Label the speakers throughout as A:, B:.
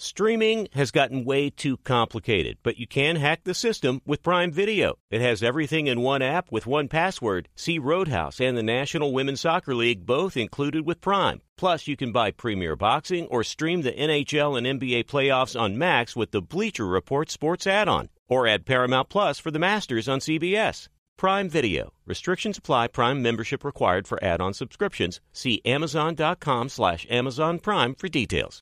A: Streaming has gotten way too complicated, but you can hack the system with Prime Video. It has everything in one app with one password. See Roadhouse and the National Women's Soccer League both included with Prime. Plus, you can buy Premier Boxing or stream the NHL and NBA playoffs on Max with the Bleacher Report Sports add-on. Or add Paramount Plus for the Masters on CBS. Prime Video. Restrictions apply. Prime membership required for add-on subscriptions. See Amazon.com/Amazon Prime for details.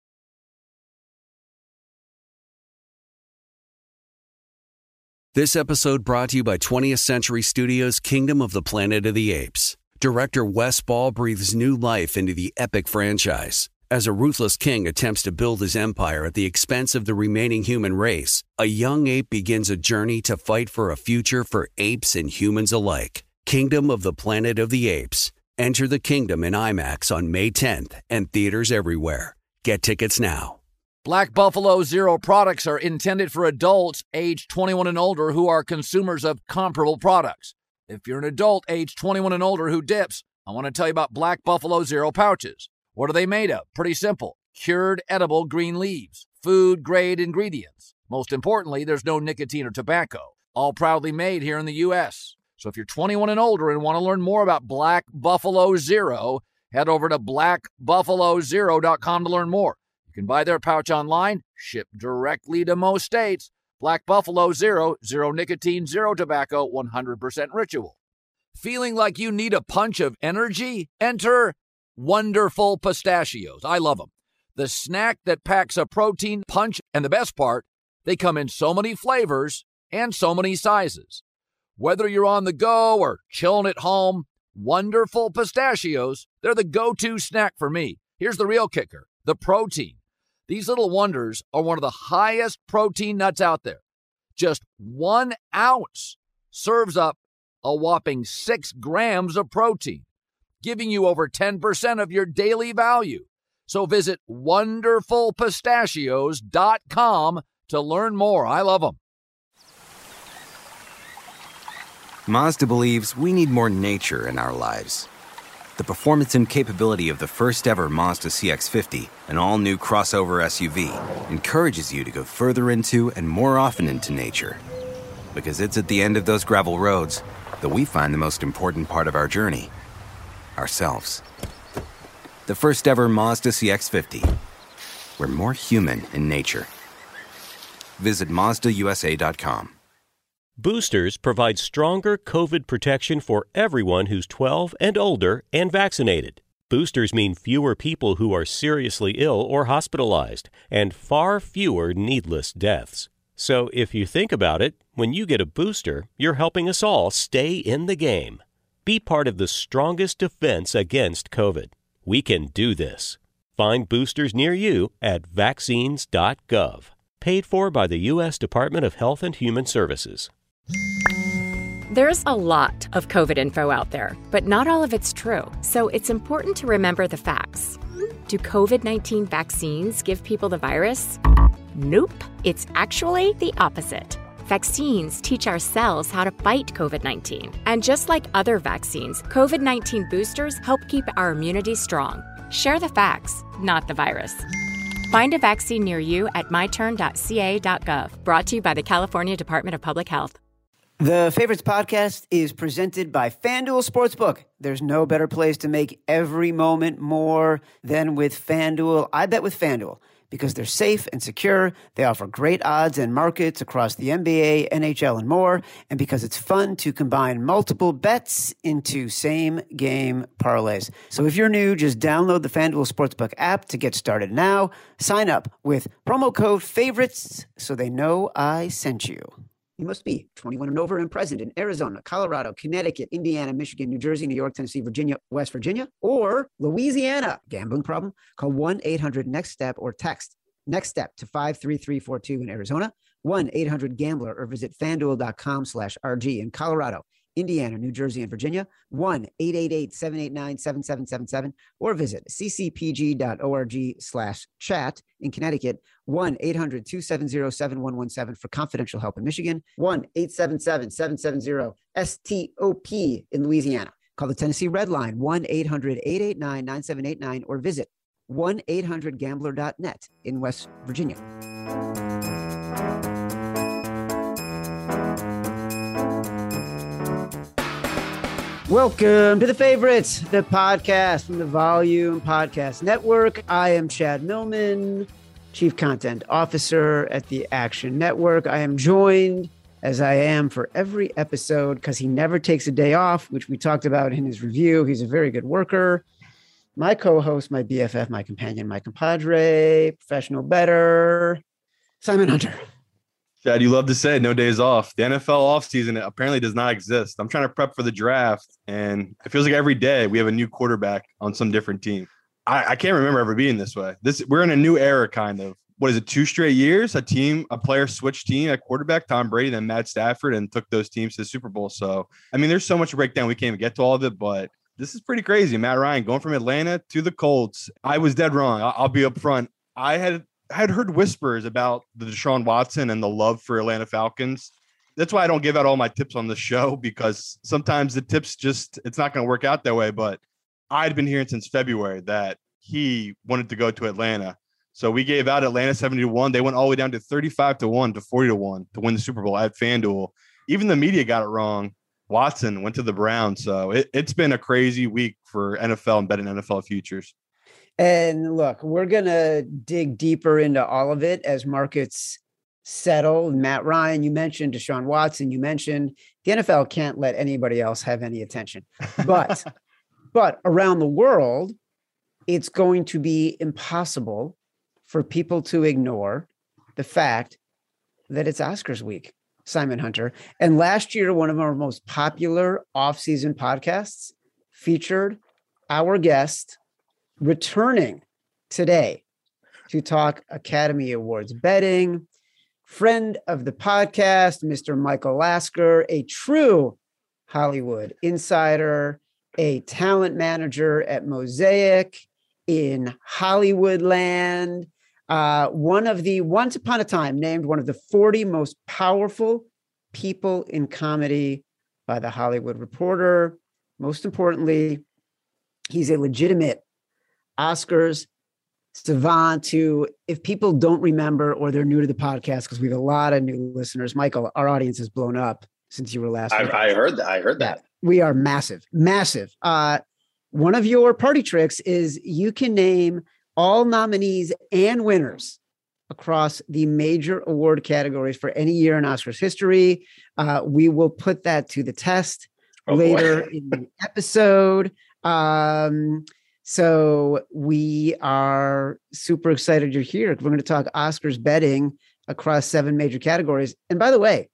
B: This episode brought to you by 20th Century Studios' Kingdom of the Planet of the Apes. Director Wes Ball breathes new life into the epic franchise. As a ruthless king attempts to build his empire at the expense of the remaining human race, a young ape begins a journey to fight for a future for apes and humans alike. Kingdom of the Planet of the Apes. Enter the kingdom in IMAX on May 10th and theaters everywhere. Get tickets now.
C: Black Buffalo Zero products are intended for adults age 21 and older who are consumers of comparable products. If you're an adult age 21 and older who dips, I want to tell you about Black Buffalo Zero pouches. What are they made of? Pretty simple. Cured edible green leaves, food-grade ingredients. Most importantly, there's no nicotine or tobacco. All proudly made here in the U.S. So if you're 21 and older and want to learn more about Black Buffalo Zero, head over to blackbuffalozero.com to learn more. You can buy their pouch online, shipped directly to most states. Black Buffalo Zero, zero nicotine, zero tobacco, 100% ritual. Feeling like you need a punch of energy? Enter Wonderful Pistachios. I love them. The snack that packs a protein punch, and the best part, they come in so many flavors and so many sizes. Whether you're on the go or chilling at home, Wonderful Pistachios, they're the go-to snack for me. Here's the real kicker, the protein. These little wonders are one of the highest protein nuts out there. Just 1 ounce serves up a whopping 6 grams of protein, giving you over 10% of your daily value. So visit wonderfulpistachios.com to learn more. I love them.
D: Mazda believes we need more nature in our lives. The performance and capability of the first-ever Mazda CX-50, an all-new crossover SUV, encourages you to go further into and more often into nature. Because it's at the end of those gravel roads that we find the most important part of our journey, ourselves. The first-ever Mazda CX-50. We're more human in nature. Visit MazdaUSA.com.
A: Boosters provide stronger COVID protection for everyone who's 12 and older and vaccinated. Boosters mean fewer people who are seriously ill or hospitalized, and far fewer needless deaths. So if you think about it, when you get a booster, you're helping us all stay in the game. Be part of the strongest defense against COVID. We can do this. Find boosters near you at vaccines.gov. Paid for by the U.S. Department of Health and Human Services.
E: There's a lot of COVID info out there, but not all of it's true. So it's important to remember the facts. Do COVID-19 vaccines give people the virus? Nope. It's actually the opposite. Vaccines teach our cells how to fight COVID-19. And just like other vaccines, COVID-19 boosters help keep our immunity strong. Share the facts, not the virus. Find a vaccine near you at myturn.ca.gov. Brought to you by the California Department of Public Health.
F: The Favorites podcast is presented by FanDuel Sportsbook. There's no better place to make every moment more than with FanDuel. I bet with FanDuel because they're safe and secure. They offer great odds and markets across the NBA, NHL, and more. And because it's fun to combine multiple bets into same-game parlays. So if you're new, just download the FanDuel Sportsbook app to get started now. Sign up with promo code FAVORITES so they know I sent you. You must be 21 and over and present in Arizona, Colorado, Connecticut, Indiana, Michigan, New Jersey, New York, Tennessee, Virginia, West Virginia, or Louisiana. Gambling problem? Call 1-800-NEXT-STEP or text NEXT STEP to 53342 in Arizona, 1-800-GAMBLER, or visit FanDuel.com/RG in Colorado, Indiana, New Jersey, and Virginia, 1-888-789-7777, or visit ccpg.org/chat in Connecticut, 1-800-270-7117 for confidential help in Michigan, 1-877-770-STOP in Louisiana. Call the Tennessee Red Line, 1-800-889-9789, or visit 1-800-GAMBLER.net in West Virginia. Welcome to The Favorites, the podcast from the Volume Podcast Network. I am Chad Millman, Chief Content Officer at the Action Network. I am joined, as I am for every episode, because he never takes a day off, which we talked about in his review. He's a very good worker. My co-host, my BFF, my companion, my compadre, professional bettor, Simon Hunter.
G: Chad, you love to say no days off. The NFL offseason apparently does not exist. I'm trying to prep for the draft, and it feels like every day we have a new quarterback on some different team. I can't remember ever being this way. We're in a new era, kind of. What is it, 2 straight years? A player switched team at quarterback, Tom Brady, then Matt Stafford, and took those teams to the Super Bowl. So, I mean, there's so much to break down. We can't even get to all of it, but this is pretty crazy. Matt Ryan going from Atlanta to the Colts. I was dead wrong. I'll be up front. I had heard whispers about the Deshaun Watson and the love for Atlanta Falcons. That's why I don't give out all my tips on the show, because sometimes the tips it's not going to work out that way. But I'd been hearing since February that he wanted to go to Atlanta. So we gave out Atlanta 70-1. They went all the way down to 35-1 to 40-1 to win the Super Bowl at FanDuel. Even the media got it wrong. Watson went to the Browns. So it's been a crazy week for NFL and betting NFL futures.
F: And look, we're going to dig deeper into all of it as markets settle. Matt Ryan, you mentioned Deshaun Watson, you mentioned the NFL can't let anybody else have any attention. But around the world, it's going to be impossible for people to ignore the fact that it's Oscars week, Simon Hunter. And last year, one of our most popular off-season podcasts featured our guest returning today to talk Academy Awards betting, friend of the podcast, Mr. Michael Lasker, a true Hollywood insider, a talent manager at Mosaic in Hollywood land, once upon a time named one of the 40 most powerful people in comedy by The Hollywood Reporter. Most importantly, he's a legitimate Oscars savant who, if people don't remember or they're new to the podcast, because we have a lot of new listeners, Michael, our audience has blown up since you were last.
H: I heard that.
F: We are massive. One of your party tricks is you can name all nominees and winners across the major award categories for any year in Oscars history. We will put that to the test later in the episode. So we are super excited you're here. We're going to talk Oscars betting across 7 major categories. And by the way,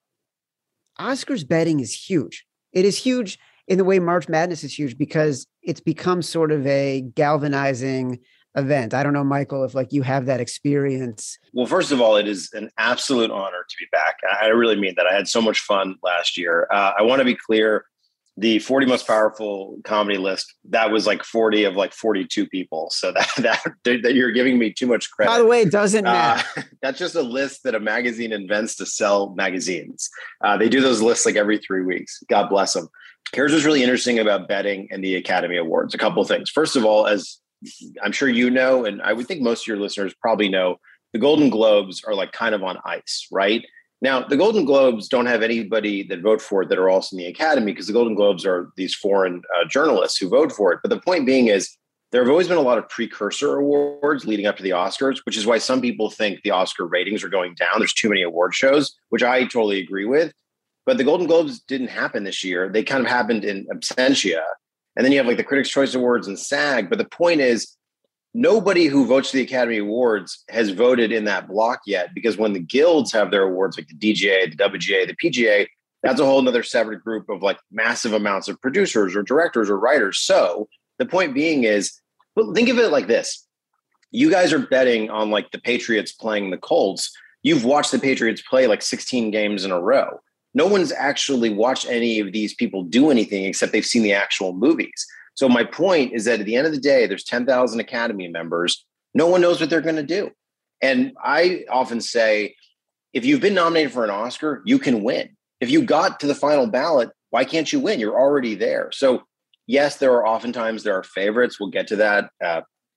F: Oscars betting is huge. It is huge in the way March Madness is huge because it's become sort of a galvanizing event. I don't know, Michael, if you have that experience.
H: Well, first of all, it is an absolute honor to be back. I really mean that. I had so much fun last year. I want to be clear. The 40 most powerful comedy list, that was 40 of 42 people. So that you're giving me too much credit.
F: By the way, it doesn't matter.
H: That's just a list that a magazine invents to sell magazines. They do those lists every 3 weeks. God bless them. Here's what's really interesting about betting and the Academy Awards. A couple of things. First of all, as I'm sure you know, and I would think most of your listeners probably know, the Golden Globes are kind of on ice, right? Now, the Golden Globes don't have anybody that vote for it that are also in the Academy because the Golden Globes are these foreign journalists who vote for it. But the point being is there have always been a lot of precursor awards leading up to the Oscars, which is why some people think the Oscar ratings are going down. There's too many award shows, which I totally agree with. But the Golden Globes didn't happen this year. They kind of happened in absentia. And then you have the Critics' Choice Awards and SAG. But the point is, nobody who votes for the Academy Awards has voted in that block yet, because when the guilds have their awards, like the DGA, the WGA, the PGA, that's a whole nother separate group of massive amounts of producers or directors or writers. So the point being is, well, think of it like this. You guys are betting on the Patriots playing the Colts. You've watched the Patriots play 16 games in a row. No one's actually watched any of these people do anything except they've seen the actual movies. So my point is that at the end of the day, there's 10,000 Academy members. No one knows what they're going to do. And I often say, if you've been nominated for an Oscar, you can win. If you got to the final ballot, why can't you win? You're already there. So yes, there are favorites. We'll get to that.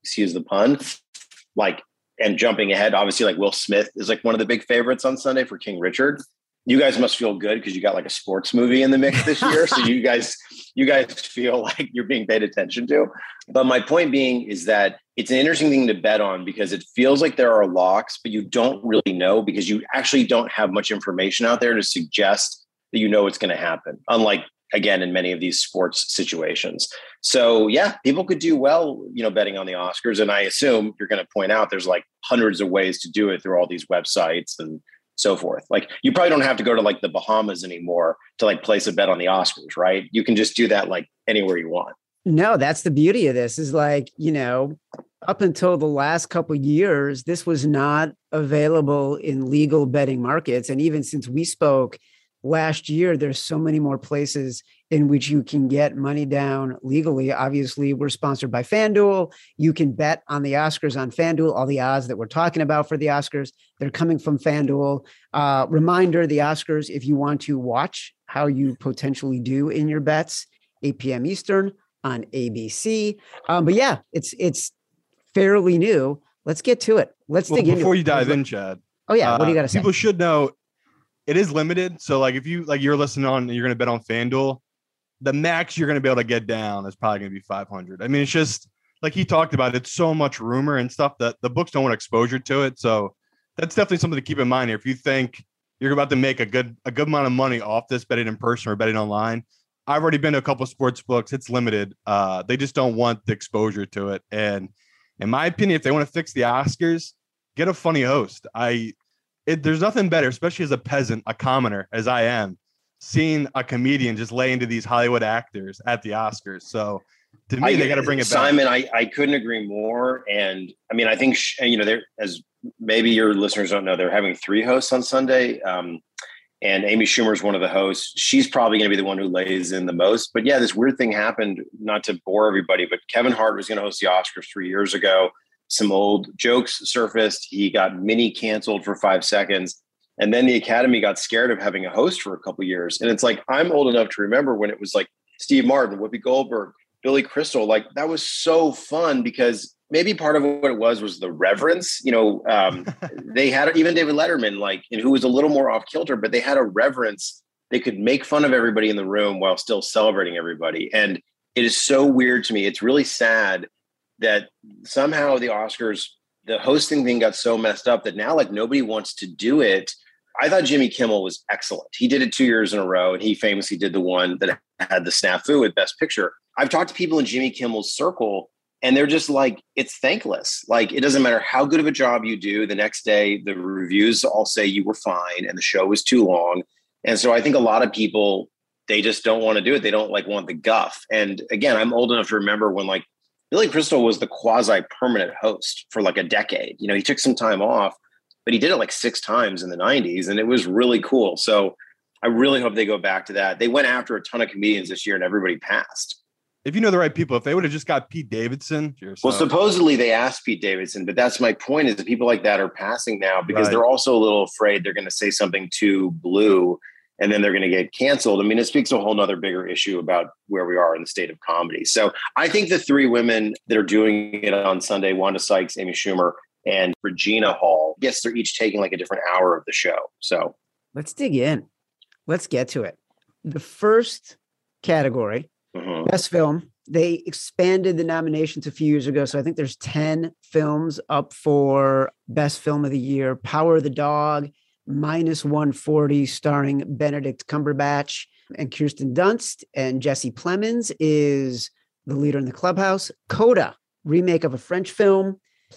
H: excuse the pun, like, and jumping ahead, obviously, like Will Smith is like one of the big favorites on Sunday for King Richard. You guys must feel good because you got like a sports movie in the mix this year. So you guys feel like you're being paid attention to. But my point being is that it's an interesting thing to bet on because it feels like there are locks, but you don't really know because you actually don't have much information out there to suggest that you know what's going to happen. Unlike, again, in many of these sports situations. So yeah, people could do well, betting on the Oscars. And I assume you're going to point out there's like hundreds of ways to do it through all these websites and so forth. Like you probably don't have to go to like the Bahamas anymore to like place a bet on the Oscars, right? You can just do that like anywhere you want.
F: No, that's the beauty of this is like, up until the last couple of years, this was not available in legal betting markets. And even since we spoke last year, there's so many more places in which you can get money down legally. Obviously, we're sponsored by FanDuel. You can bet on the Oscars on FanDuel. All the odds that we're talking about for the Oscars, they're coming from FanDuel. Reminder, the Oscars, if you want to watch how you potentially do in your bets, 8 p.m. Eastern on ABC. But yeah, it's fairly new. Let's get to it. Let's dig into it.
G: Before you dive in, Chad.
F: Oh yeah, what do you got to say?
G: People should know it is limited. So like if you're listening on, you're going to bet on FanDuel, the max you're going to be able to get down is probably going to be 500. I mean, it's just like he talked about, it's so much rumor and stuff that the books don't want exposure to it. So that's definitely something to keep in mind here. If you think you're about to make a good amount of money off this betting in person or betting online, I've already been to a couple of sports books. It's limited. They just don't want the exposure to it. And in my opinion, if they want to fix the Oscars, get a funny host. There's nothing better, especially as a peasant, a commoner, as I am, seeing a comedian just lay into these Hollywood actors at the Oscars. So to me, they got to bring it back.
H: Simon, I couldn't agree more. And I mean, I think, there, as maybe your listeners don't know, they're having 3 hosts on Sunday. And Amy Schumer is one of the hosts. She's probably going to be the one who lays in the most. But yeah, this weird thing happened, not to bore everybody, but Kevin Hart was going to host the Oscars 3 years ago. Some old jokes surfaced. He got mini canceled for 5 seconds. And then the Academy got scared of having a host for a couple of years. And it's like, I'm old enough to remember when it was like Steve Martin, Whoopi Goldberg, Billy Crystal. Like that was so fun because maybe part of what it was the reverence. They had even David Letterman, and who was a little more off kilter, but they had a reverence. They could make fun of everybody in the room while still celebrating everybody. And it is so weird to me. It's really sad that somehow the Oscars, the hosting thing got so messed up that now nobody wants to do it. I thought Jimmy Kimmel was excellent. He did it 2 years in a row, and he famously did the one that had the snafu with Best Picture. I've talked to people in Jimmy Kimmel's circle, and they're just like, it's thankless. Like, it doesn't matter how good of a job you do. The next day, the reviews all say you were fine and the show was too long. And so I think a lot of people, they just don't want to do it. They don't want the guff. And again, I'm old enough to remember when Billy Crystal was the quasi-permanent host for a decade. He took some time off, but he did it 6 times in the 90s, and it was really cool. So I really hope they go back to that. They went after a ton of comedians this year, and everybody passed.
G: If you know the right people, if they would have just got Pete Davidson.
H: Well, supposedly they asked Pete Davidson, but that's my point is that people like that are passing now because they're also a little afraid they're going to say something too blue and then they're going to get canceled. I mean, it speaks to a whole nother bigger issue about where we are in the state of comedy. So I think the 3 women that are doing it on Sunday, Wanda Sykes, Amy Schumer, and Regina Hall, yes, they're each taking a different hour of the show. So
F: let's dig in. Let's get to it. The first category, Best Film, they expanded the nominations a few years ago. So I think there's 10 films up for Best Film of the Year. Power of the Dog, -140, starring Benedict Cumberbatch and Kirsten Dunst, and Jesse Plemons is the leader in the clubhouse. Coda, remake of a French film,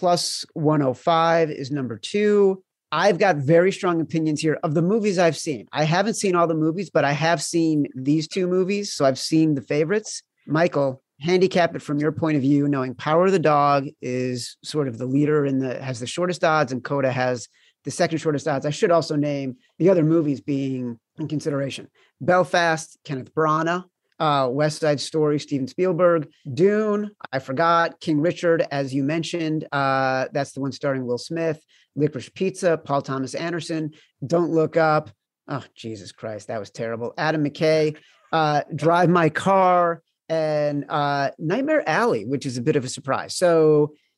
F: +105 is number 2. I've got very strong opinions here of the movies I've seen. I haven't seen all the movies, but I have seen these 2 movies. So I've seen the favorites. Michael, handicap it from your point of view, knowing Power of the Dog is sort of the leader has the shortest odds, and Coda has the second shortest odds. I should also name the other movies being in consideration. Belfast, Kenneth Branagh, West Side Story, Steven Spielberg, Dune, I forgot, King Richard, as you mentioned, that's the one starring Will Smith, Licorice Pizza, Paul Thomas Anderson, Don't Look Up, oh, Jesus Christ, that was terrible, Adam McKay, Drive My Car, and Nightmare Alley, which is a bit of a surprise. So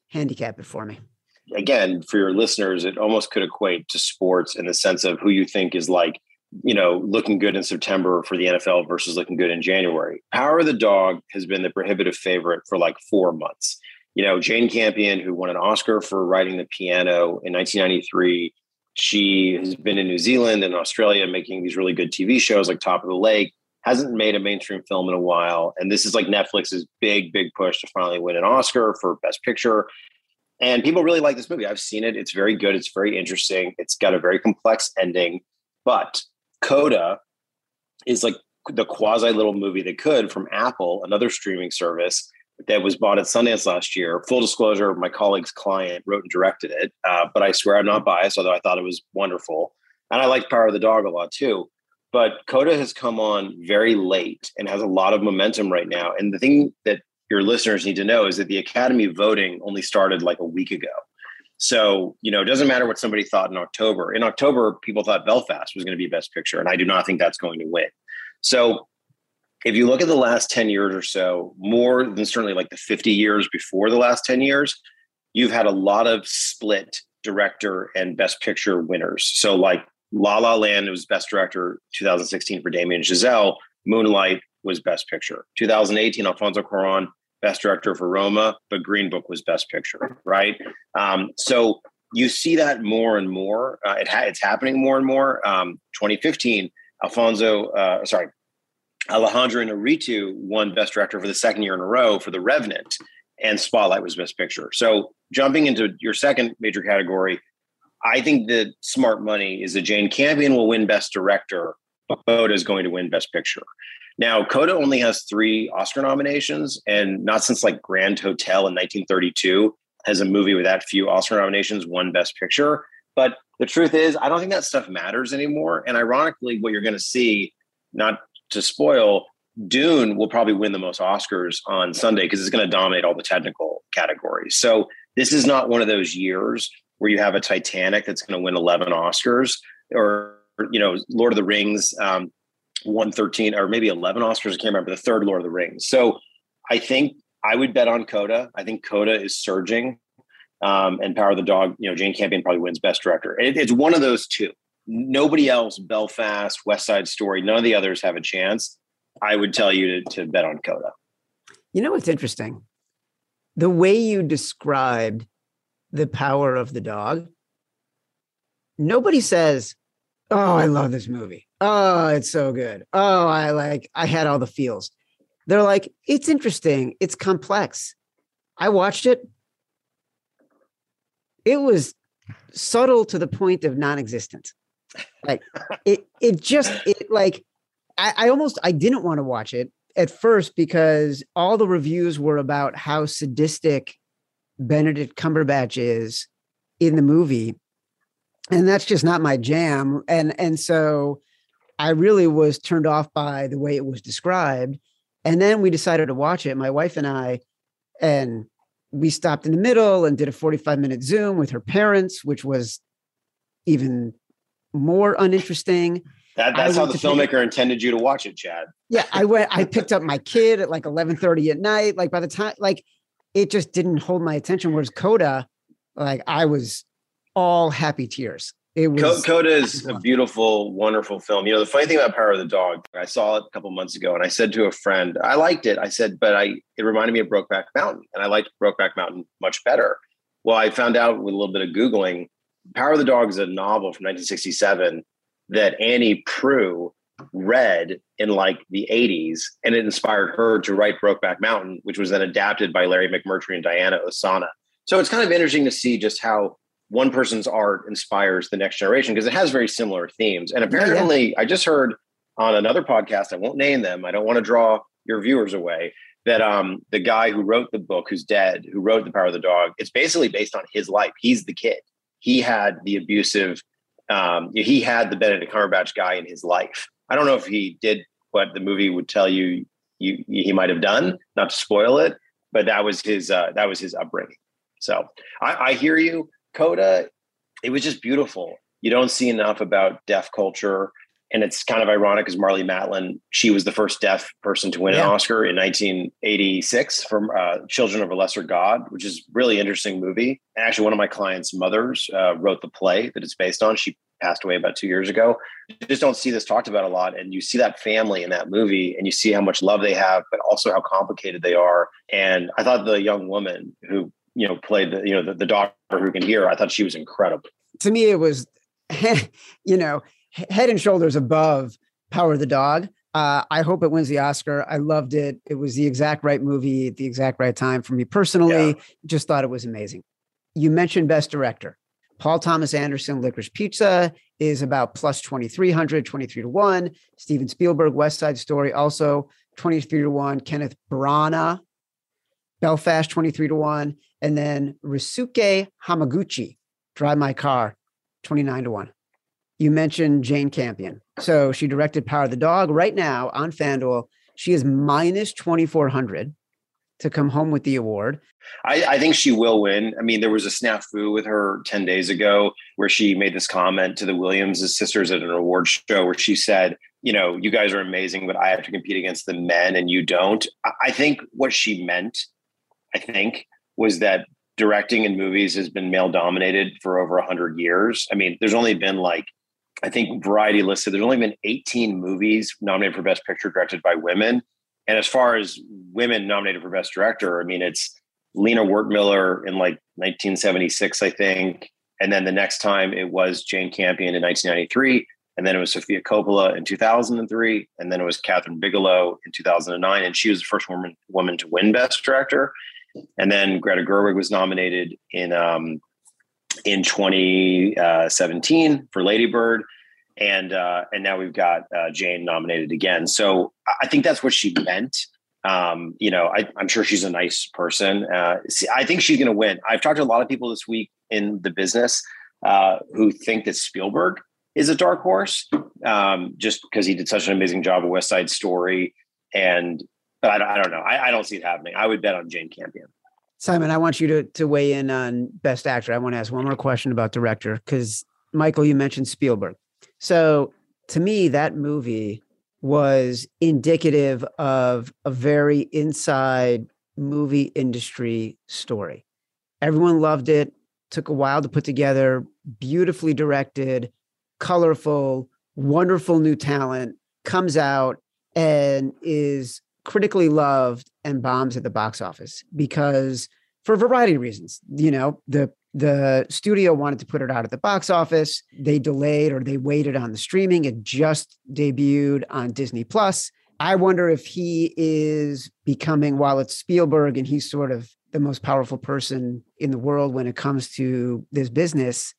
F: handicap it for me.
H: Again, for your listeners, it almost could equate to sports in the sense of who you think is like, looking good in September for the NFL versus looking good in January. Power of the Dog has been the prohibitive favorite for like 4 months. Jane Campion, who won an Oscar for writing the piano in 1993, she has been in New Zealand and Australia making these really good TV shows like Top of the Lake, hasn't made a mainstream film in a while. And this is like Netflix's big push to finally win an Oscar for Best Picture. And people really like this movie. I've seen it. It's very good. It's very interesting. It's got a very complex ending. But Coda is like the quasi little movie that could from Apple, another streaming service that was bought at Sundance last year. Full disclosure, my colleague's client wrote and directed it. But I swear I'm not biased, although I thought it was wonderful. And I liked Power of the Dog a lot too. But Coda has come on very late and has a lot of momentum right now. And the thing that your listeners need to know is that the Academy voting only started like a week ago. So, it doesn't matter what somebody thought in October. In October, people thought Belfast was going to be Best Picture, and I do not think that's going to win. So if you look at the last 10 years or so, more than certainly like the 50 years before the last 10 years, you've had a lot of split director and Best Picture winners. So like La La Land was Best Director 2016 for Damien Chazelle. Moonlight was Best Picture. 2018, Alfonso Cuarón, Best Director for Roma, but Green Book was Best Picture, right? So you see that more and more. It's happening more and more. 2015, Alejandro Inarritu won Best Director for the second year in a row for The Revenant, and Spotlight was Best Picture. So jumping into your second major category, I think that smart money is that Jane Campion will win Best Director, but Coda is going to win Best Picture. Now, Coda only has 3 Oscar nominations, and not since like Grand Hotel in 1932 has a movie with that few Oscar nominations won Best Picture. But the truth is, I don't think that stuff matters anymore. And ironically, what you're going to see, not to spoil, Dune will probably win the most Oscars on Sunday because it's going to dominate all the technical categories. So this is not one of those years where you have a Titanic that's going to win 11 Oscars, or, Lord of the Rings won 13 or maybe 11 Oscars. I can't remember, the third Lord of the Rings. So I think I would bet on Coda. I think Coda is surging, and Power of the Dog, Jane Campion probably wins Best Director. It's one of those two. Nobody else, Belfast, West Side Story, none of the others have a chance. I would tell you to bet on Coda.
F: You know what's interesting? The way you described the Power of the Dog, nobody says, "Oh, I love this movie. Oh, it's so good. Oh, I had all the feels." They're like, "It's interesting. It's complex. I watched it. It was subtle to the point of non-existent." Like I didn't want to watch it at first because all the reviews were about how sadistic Benedict Cumberbatch is in the movie. And that's just not my jam. And so I really was turned off by the way it was described. And then we decided to watch it, my wife and I, and we stopped in the middle and did a 45-minute Zoom with her parents, which was even more uninteresting.
H: That's how the filmmaker intended you to watch it, Chad.
F: Yeah, I picked up my kid at like 11:30 at night. Like by the time, like it just didn't hold my attention. Whereas Coda, like I was all happy tears. It was
H: Coda is a beautiful, wonderful film. The funny thing about Power of the Dog, I saw it a couple months ago and I said to a friend, I liked it. I said, but it reminded me of Brokeback Mountain, and I liked Brokeback Mountain much better. Well, I found out with a little bit of Googling, Power of the Dog is a novel from 1967 that Annie Proulx read in like the 80s, and it inspired her to write Brokeback Mountain, which was then adapted by Larry McMurtry and Diana Ossana. So it's kind of interesting to see just how one person's art inspires the next generation, because it has very similar themes. And apparently, I just heard on another podcast, I won't name them, I don't want to draw your viewers away, that the guy who wrote the book, who's dead, who wrote The Power of the Dog, it's basically based on his life. He's the kid. He had the abusive, he had the Benedict Cumberbatch guy in his life. I don't know if he did what the movie would tell you he might have done, not to spoil it, but that was his upbringing. So I hear you. Coda, it was just beautiful. You don't see enough about deaf culture. And it's kind of ironic because Marlee Matlin, she was the first deaf person to win an Oscar in 1986 for Children of a Lesser God, which is a really interesting movie. And actually, one of my clients' mothers wrote the play that it's based on. She passed away about 2 years ago. You just don't see this talked about a lot. And you see that family in that movie and you see how much love they have, but also how complicated they are. And I thought the young woman who, played the daughter who can hear, I thought she was incredible.
F: To me, it was, head and shoulders above Power of the Dog. I hope it wins the Oscar. I loved it. It was the exact right movie at the exact right time for me personally. Just thought it was amazing. You mentioned Best Director. Paul Thomas Anderson, Licorice Pizza is about plus 2,300, 23-1. Steven Spielberg, West Side Story, also 23-1. Kenneth Branagh, Belfast, 23-1. And then Ryusuke Hamaguchi, Drive My Car, 29-1. You mentioned Jane Campion. So she directed Power of the Dog. Right now on FanDuel, she is minus 2,400 to come home with the award.
H: I think she will win. I mean, there was a snafu with her 10 days ago where she made this comment to the Williams' sisters at an award show where she said, you guys are amazing, but I have to compete against the men and you don't. I think what she meant, was that directing in movies has been male dominated for over 100 years. I mean, there's only been Variety listed, there's only been 18 movies nominated for Best Picture directed by women. And as far as women nominated for Best Director, I mean, it's Lena Wertmüller in 1976, I think. And then the next time it was Jane Campion in 1993. And then it was Sofia Coppola in 2003. And then it was Catherine Bigelow in 2009. And she was the first woman to win Best Director. And then Greta Gerwig was nominated in 2017 for Lady Bird. And now we've got Jane nominated again. So I think that's what she meant. I'm sure she's a nice person. I think she's going to win. I've talked to a lot of people this week in the business who think that Spielberg is a dark horse just because he did such an amazing job of West Side Story. But I don't know. I don't see it happening. I would bet on Jane Campion.
F: Simon, I want you to weigh in on Best Actor. I want to ask one more question about director because, Michael, you mentioned Spielberg. So to me, that movie was indicative of a very inside movie industry story. Everyone loved it. Took a while to put together. Beautifully directed, colorful, wonderful new talent. Comes out and is critically loved and bombs at the box office because for a variety of reasons, the studio wanted to put it out at the box office. They delayed or they waited on the streaming. It just debuted on Disney Plus. I wonder if he is becoming, while it's Spielberg and he's sort of the most powerful person in the world when it comes to this business,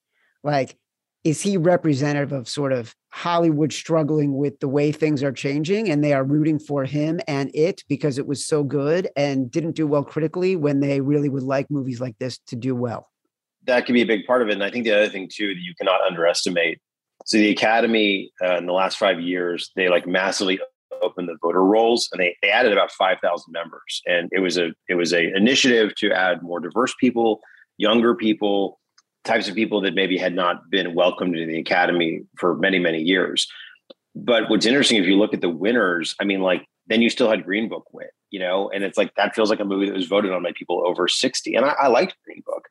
F: is he representative of sort of Hollywood struggling with the way things are changing and they are rooting for him and it because it was so good and didn't do well critically when they really would like movies like this to do well?
H: That could be a big part of it. And I think the other thing too, that you cannot underestimate. So the Academy in the last 5 years, they massively opened the voter rolls and they added about 5,000 members. And it was a initiative to add more diverse people, younger people, types of people that maybe had not been welcomed in the Academy for many, many years. But what's interesting, if you look at the winners, I mean, then you still had Green Book win, and it's that feels like a movie that was voted on by people over 60. And I liked Green Book.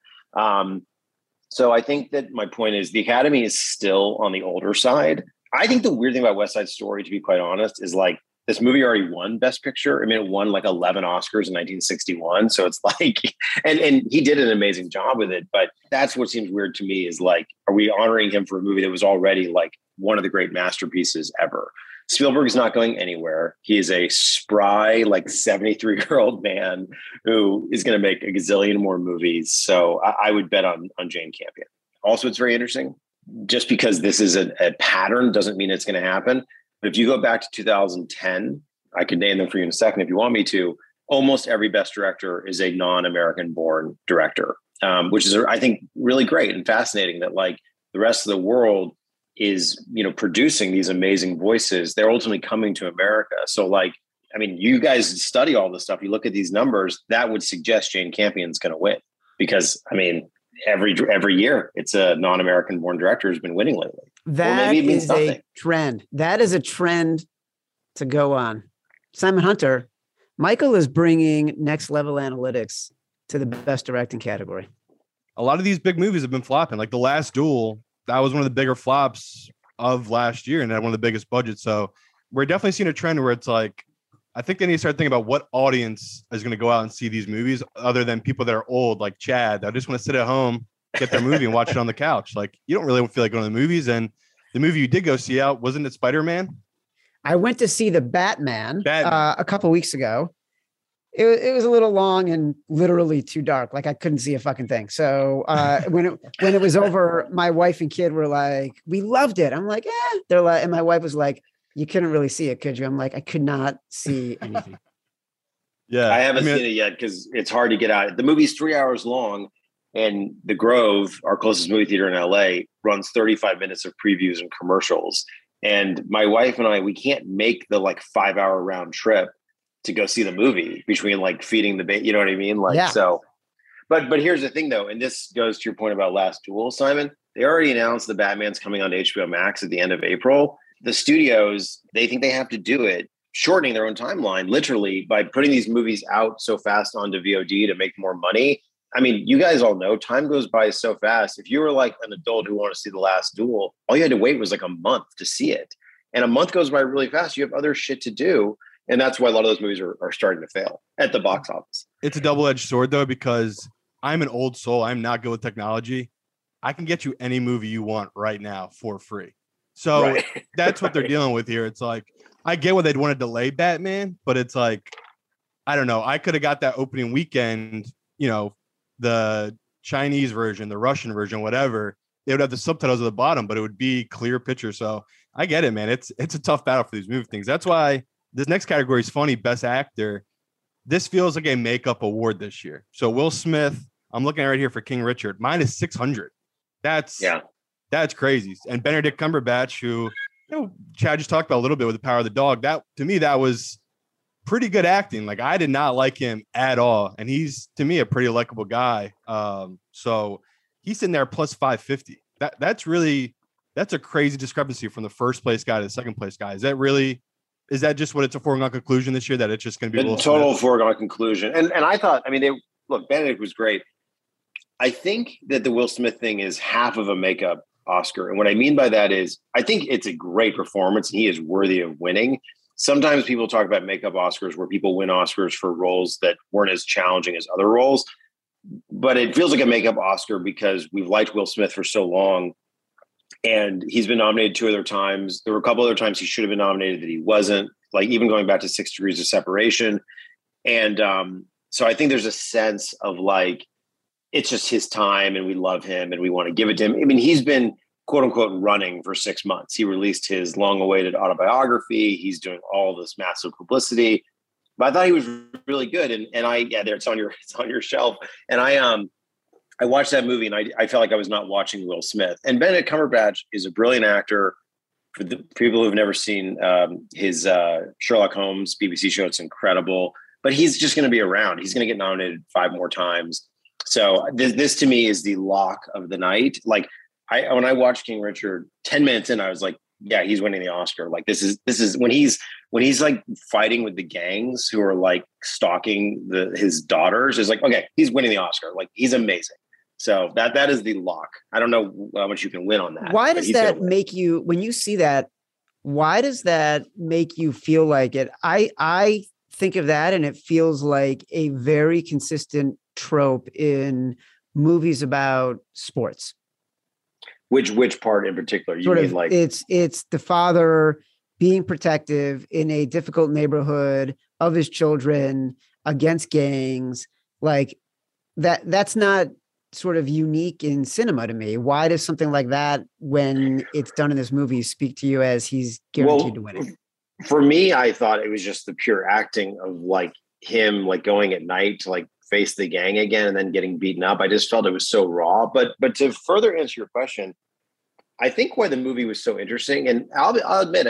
H: So I think that my point is the Academy is still on the older side. I think the weird thing about West Side Story, to be quite honest, is this movie already won Best Picture. I mean, it won 11 Oscars in 1961. So it's and he did an amazing job with it. But that's what seems weird to me is are we honoring him for a movie that was already one of the great masterpieces ever? Spielberg is not going anywhere. He is a spry, 73-year-old man who is going to make a gazillion more movies. So I would bet on Jane Campion. Also, it's very interesting. Just because this is a pattern doesn't mean it's going to happen. But if you go back to 2010, I can name them for you in a second if you want me to. Almost every Best Director is a non-American born director, which is, I think, really great and fascinating that the rest of the world is, producing these amazing voices. They're ultimately coming to America. So you guys study all this stuff. You look at these numbers, that would suggest Jane Campion's going to win because, every year. It's a non-American born director who's been winning lately.
F: That is a trend. That is a trend to go on. Simon Hunter, Michael is bringing next level analytics to the best directing category.
G: A lot of these big movies have been flopping. Like The Last Duel, that was one of the bigger flops of last year and had one of the biggest budgets. So we're definitely seeing a trend where it's like, I think they need to start thinking about what audience is going to go out and see these movies other than people that are old, like Chad, that just want to sit at home, get their movie and watch it on the couch. Like, you don't really feel like going to the movies. And the movie you did go see out, wasn't it Spider-Man?
F: I went to see the Batman. A couple weeks ago. It was a little long and literally too dark. Like I couldn't see a fucking thing. So when it was over, my wife and kid were like, we loved it. I'm like, yeah. They're like, and my wife was like, you couldn't really see it, could you? I'm like, I could not see anything.
H: Yeah. I haven't seen it yet because it's hard to get out. The movie's 3 hours long, and the Grove, our closest movie theater in LA, runs 35 minutes of previews and commercials. And my wife and I, we can't make the 5 hour round trip to go see the movie between feeding the baby. You know what I mean? So, but here's the thing though. And this goes to your point about Last Duel, Simon. They already announced the Batman's coming on to HBO Max at the end of April. The studios, they think they have to do it, shortening their own timeline, literally by putting these movies out so fast onto VOD to make more money. I mean, you guys all know time goes by so fast. If you were an adult who wanted to see The Last Duel, all you had to wait was a month to see it. And a month goes by really fast. You have other shit to do. And that's why a lot of those movies are starting to fail at the box office.
G: It's a double-edged sword, though, because I'm an old soul. I'm not good with technology. I can get you any movie you want right now for free. So that's what they're dealing with here. It's like, I get why they'd want to delay Batman, but it's like, I don't know. I could have got that opening weekend, the Chinese version, the Russian version, whatever. They would have the subtitles at the bottom, but it would be clear picture. So I get it, man. It's a tough battle for these movie things. That's why this next category is funny. Best actor. This feels like a makeup award this year. So Will Smith, I'm looking at right here for King Richard. Mine is 600. That's crazy. And Benedict Cumberbatch, who, Chad just talked about a little bit with The Power of the Dog. That, to me, that was pretty good acting. I did not like him at all. And he's, to me, a pretty likable guy. So he's sitting there plus 550. That's a crazy discrepancy from the first place guy to the second place guy. Is that just what it's a foregone conclusion this year, that it's just going to be
H: a total foregone conclusion? And I thought, Benedict was great. I think that the Will Smith thing is half of a makeup Oscar. And what I mean by that is, I think it's a great performance and he is worthy of winning. Sometimes people talk about makeup Oscars where people win Oscars for roles that weren't as challenging as other roles. But it feels like a makeup Oscar because we've liked Will Smith for so long. And he's been nominated 2 other times. There were a couple other times he should have been nominated that he wasn't, even going back to 6 Degrees of Separation. And so I think there's a sense of it's just his time and we love him and we want to give it to him. He's been quote unquote running for 6 months. He released his long awaited autobiography. He's doing all this massive publicity, but I thought he was really good. And there it's on your shelf. And I watched that movie and I felt like I was not watching Will Smith. And Benedict Cumberbatch is a brilliant actor. For the people who've never seen his Sherlock Holmes BBC show, it's incredible. But he's just going to be around. He's going to get nominated 5 more times. So this to me is the lock of the night. When I watched King Richard, 10 minutes in, I was like, yeah, he's winning the Oscar. This is when he's fighting with the gangs who are stalking his daughters. Is okay, he's winning the Oscar. He's amazing. So that is the lock. I don't know how much you can win on that.
F: Why does that make you, when you see that, why does that make you feel like it? I think of that and it feels like a very consistent trope in movies about sports.
H: Which part in particular?
F: It's the father being protective in a difficult neighborhood of his children against gangs. That's not sort of unique in cinema to me. Why does something like that, when it's done in this movie, speak to you as he's guaranteed to win it?
H: For me, I thought it was just the pure acting of him going at night to face the gang again and then getting beaten up. I just felt it was so raw. But to further answer your question, I think why the movie was so interesting, and I'll admit,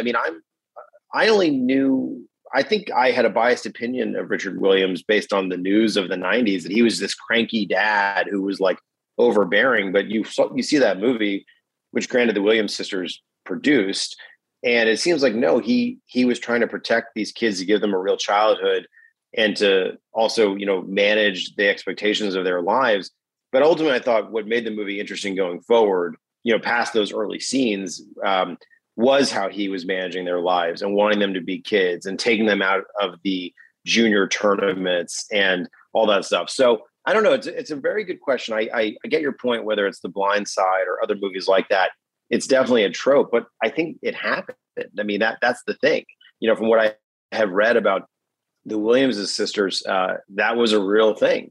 H: I think I had a biased opinion of Richard Williams based on the news of the 90s, that he was this cranky dad who was overbearing. But you see that movie, which granted the Williams sisters produced, and it seems like no, he was trying to protect these kids to give them a real childhood and to also, manage the expectations of their lives. But ultimately, I thought what made the movie interesting going forward, past those early scenes, was how he was managing their lives and wanting them to be kids and taking them out of the junior tournaments and all that stuff. So I don't know. It's a very good question. I get your point, whether it's The Blind Side or other movies like that. It's definitely a trope, but I think it happened. I mean, that's the thing. From what I have read about the Williams sisters, that was a real thing,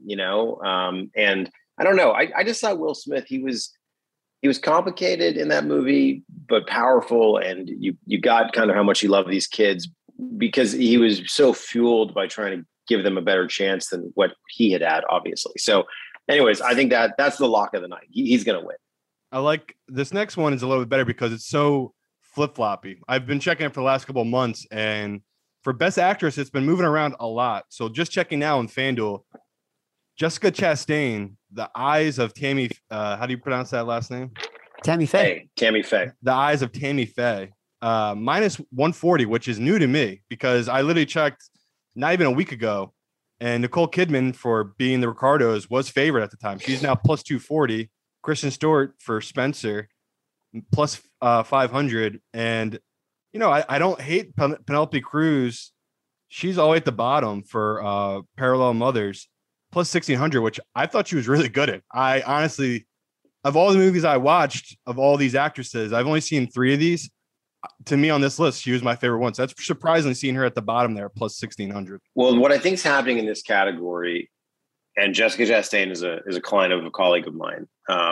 H: and I don't know. I just thought Will Smith, he was complicated in that movie, but powerful. And you got kind of how much he loved these kids because he was so fueled by trying to give them a better chance than what he had, obviously. So anyways, I think that's the lock of the night. He's going to win.
G: I like this next one is a little bit better because it's so flip-floppy. I've been checking it for the last couple of months, and for Best Actress, it's been moving around a lot. So just checking now on FanDuel, Jessica Chastain, The Eyes of Tammy. How do you pronounce that last name?
F: Tammy Faye.
H: Tammy Faye.
G: The Eyes of Tammy Faye. Minus 140, which is new to me because I literally checked not even a week ago, and Nicole Kidman for being the Ricardos was favored at the time. She's now plus 240. Kristen Stewart for Spencer plus 500. And, I don't hate Penelope Cruz. She's all at the bottom for Parallel Mothers plus 1,600, which I thought she was really good at. I honestly, of all the movies I watched, of all these actresses, I've only seen 3 of these. To me on this list, she was my favorite one. So that's surprisingly seeing her at the bottom there, plus 1,600.
H: Well, what I think is happening in this category, and Jessica Chastain is a client of a colleague of mine.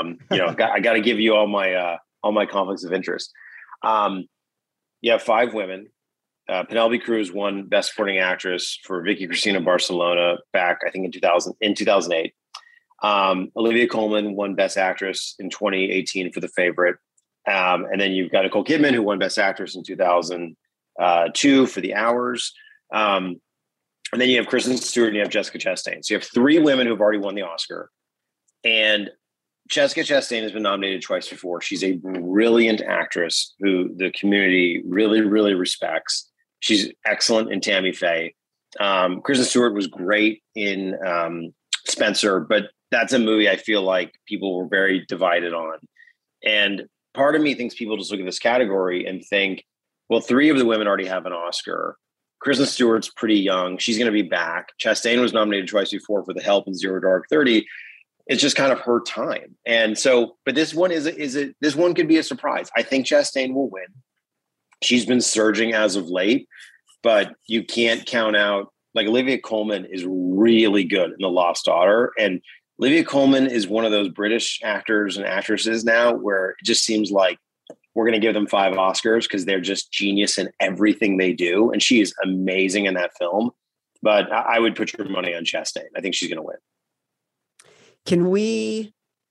H: I got to give you all my conflicts of interest. You have 5 women. Penelope Cruz won Best Supporting Actress for Vicky Cristina Barcelona back, I think, in 2008. Olivia Colman won Best Actress in 2018 for The Favorite. And then you've got Nicole Kidman, who won Best Actress in 2002 for The Hours. And then you have Kristen Stewart and you have Jessica Chastain. So you have 3 women who've already won the Oscar. And Jessica Chastain has been nominated twice before. She's a brilliant actress who the community really, really respects. She's excellent in Tammy Faye. Kristen Stewart was great in Spencer, but that's a movie I feel like people were very divided on. And part of me thinks people just look at this category and think, well, 3 of the women already have an Oscar. Kristen Stewart's pretty young. She's going to be back. Chastain was nominated twice before for The Help and Zero Dark 30. It's just kind of her time. And so, but this one this one could be a surprise. I think Chastain will win. She's been surging as of late, but you can't count out, like, Olivia Colman is really good in The Lost Daughter. And Olivia Colman is one of those British actors and actresses now where it just seems like we're going to give them 5 Oscars because they're just genius in everything they do. And she is amazing in that film. But I would put your money on Chastain. I think she's going to win.
F: Can we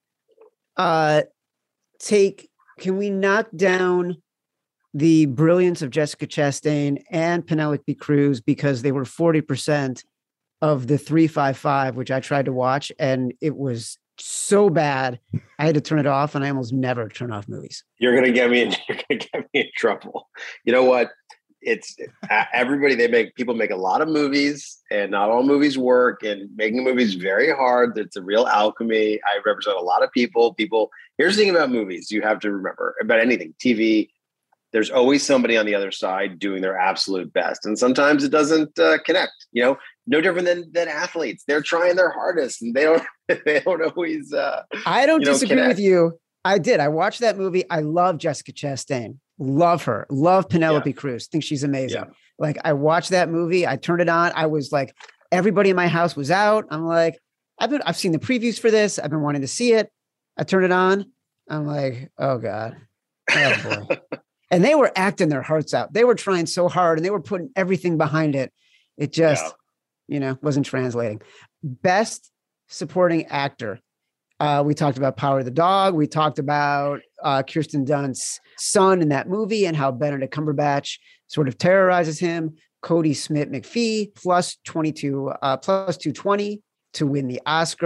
F: knock down the brilliance of Jessica Chastain and Penelope Cruz because they were 40% of the 355, which I tried to watch, and it was so bad I had to turn it off, and I almost never turn off movies.
H: You're gonna get me in trouble. You know what? It's people make a lot of movies, and not all movies work, and making a movie is very hard. It's a real alchemy. I represent a lot of people. Here's the thing about movies you have to remember about anything, TV. There's always somebody on the other side doing their absolute best. And sometimes it doesn't connect, no different than athletes. They're trying their hardest and they don't always,
F: I don't disagree with you. I did. I watched that movie. I love Jessica Chastain. Love her. Love Penelope Cruz. Think she's amazing. Yeah. Like, I watched that movie. I turned it on. I was like, everybody in my house was out. I'm like, I've seen the previews for this. I've been wanting to see it. I turned it on. I'm like, oh God. Oh boy. And they were acting their hearts out. They were trying so hard and they were putting everything behind it. It just, wasn't translating. Best supporting actor. We talked about Power of the Dog. We talked about Kirsten Dunst's son in that movie and how Benedict Cumberbatch sort of terrorizes him. Cody Smith McPhee plus 220 to win the Oscar.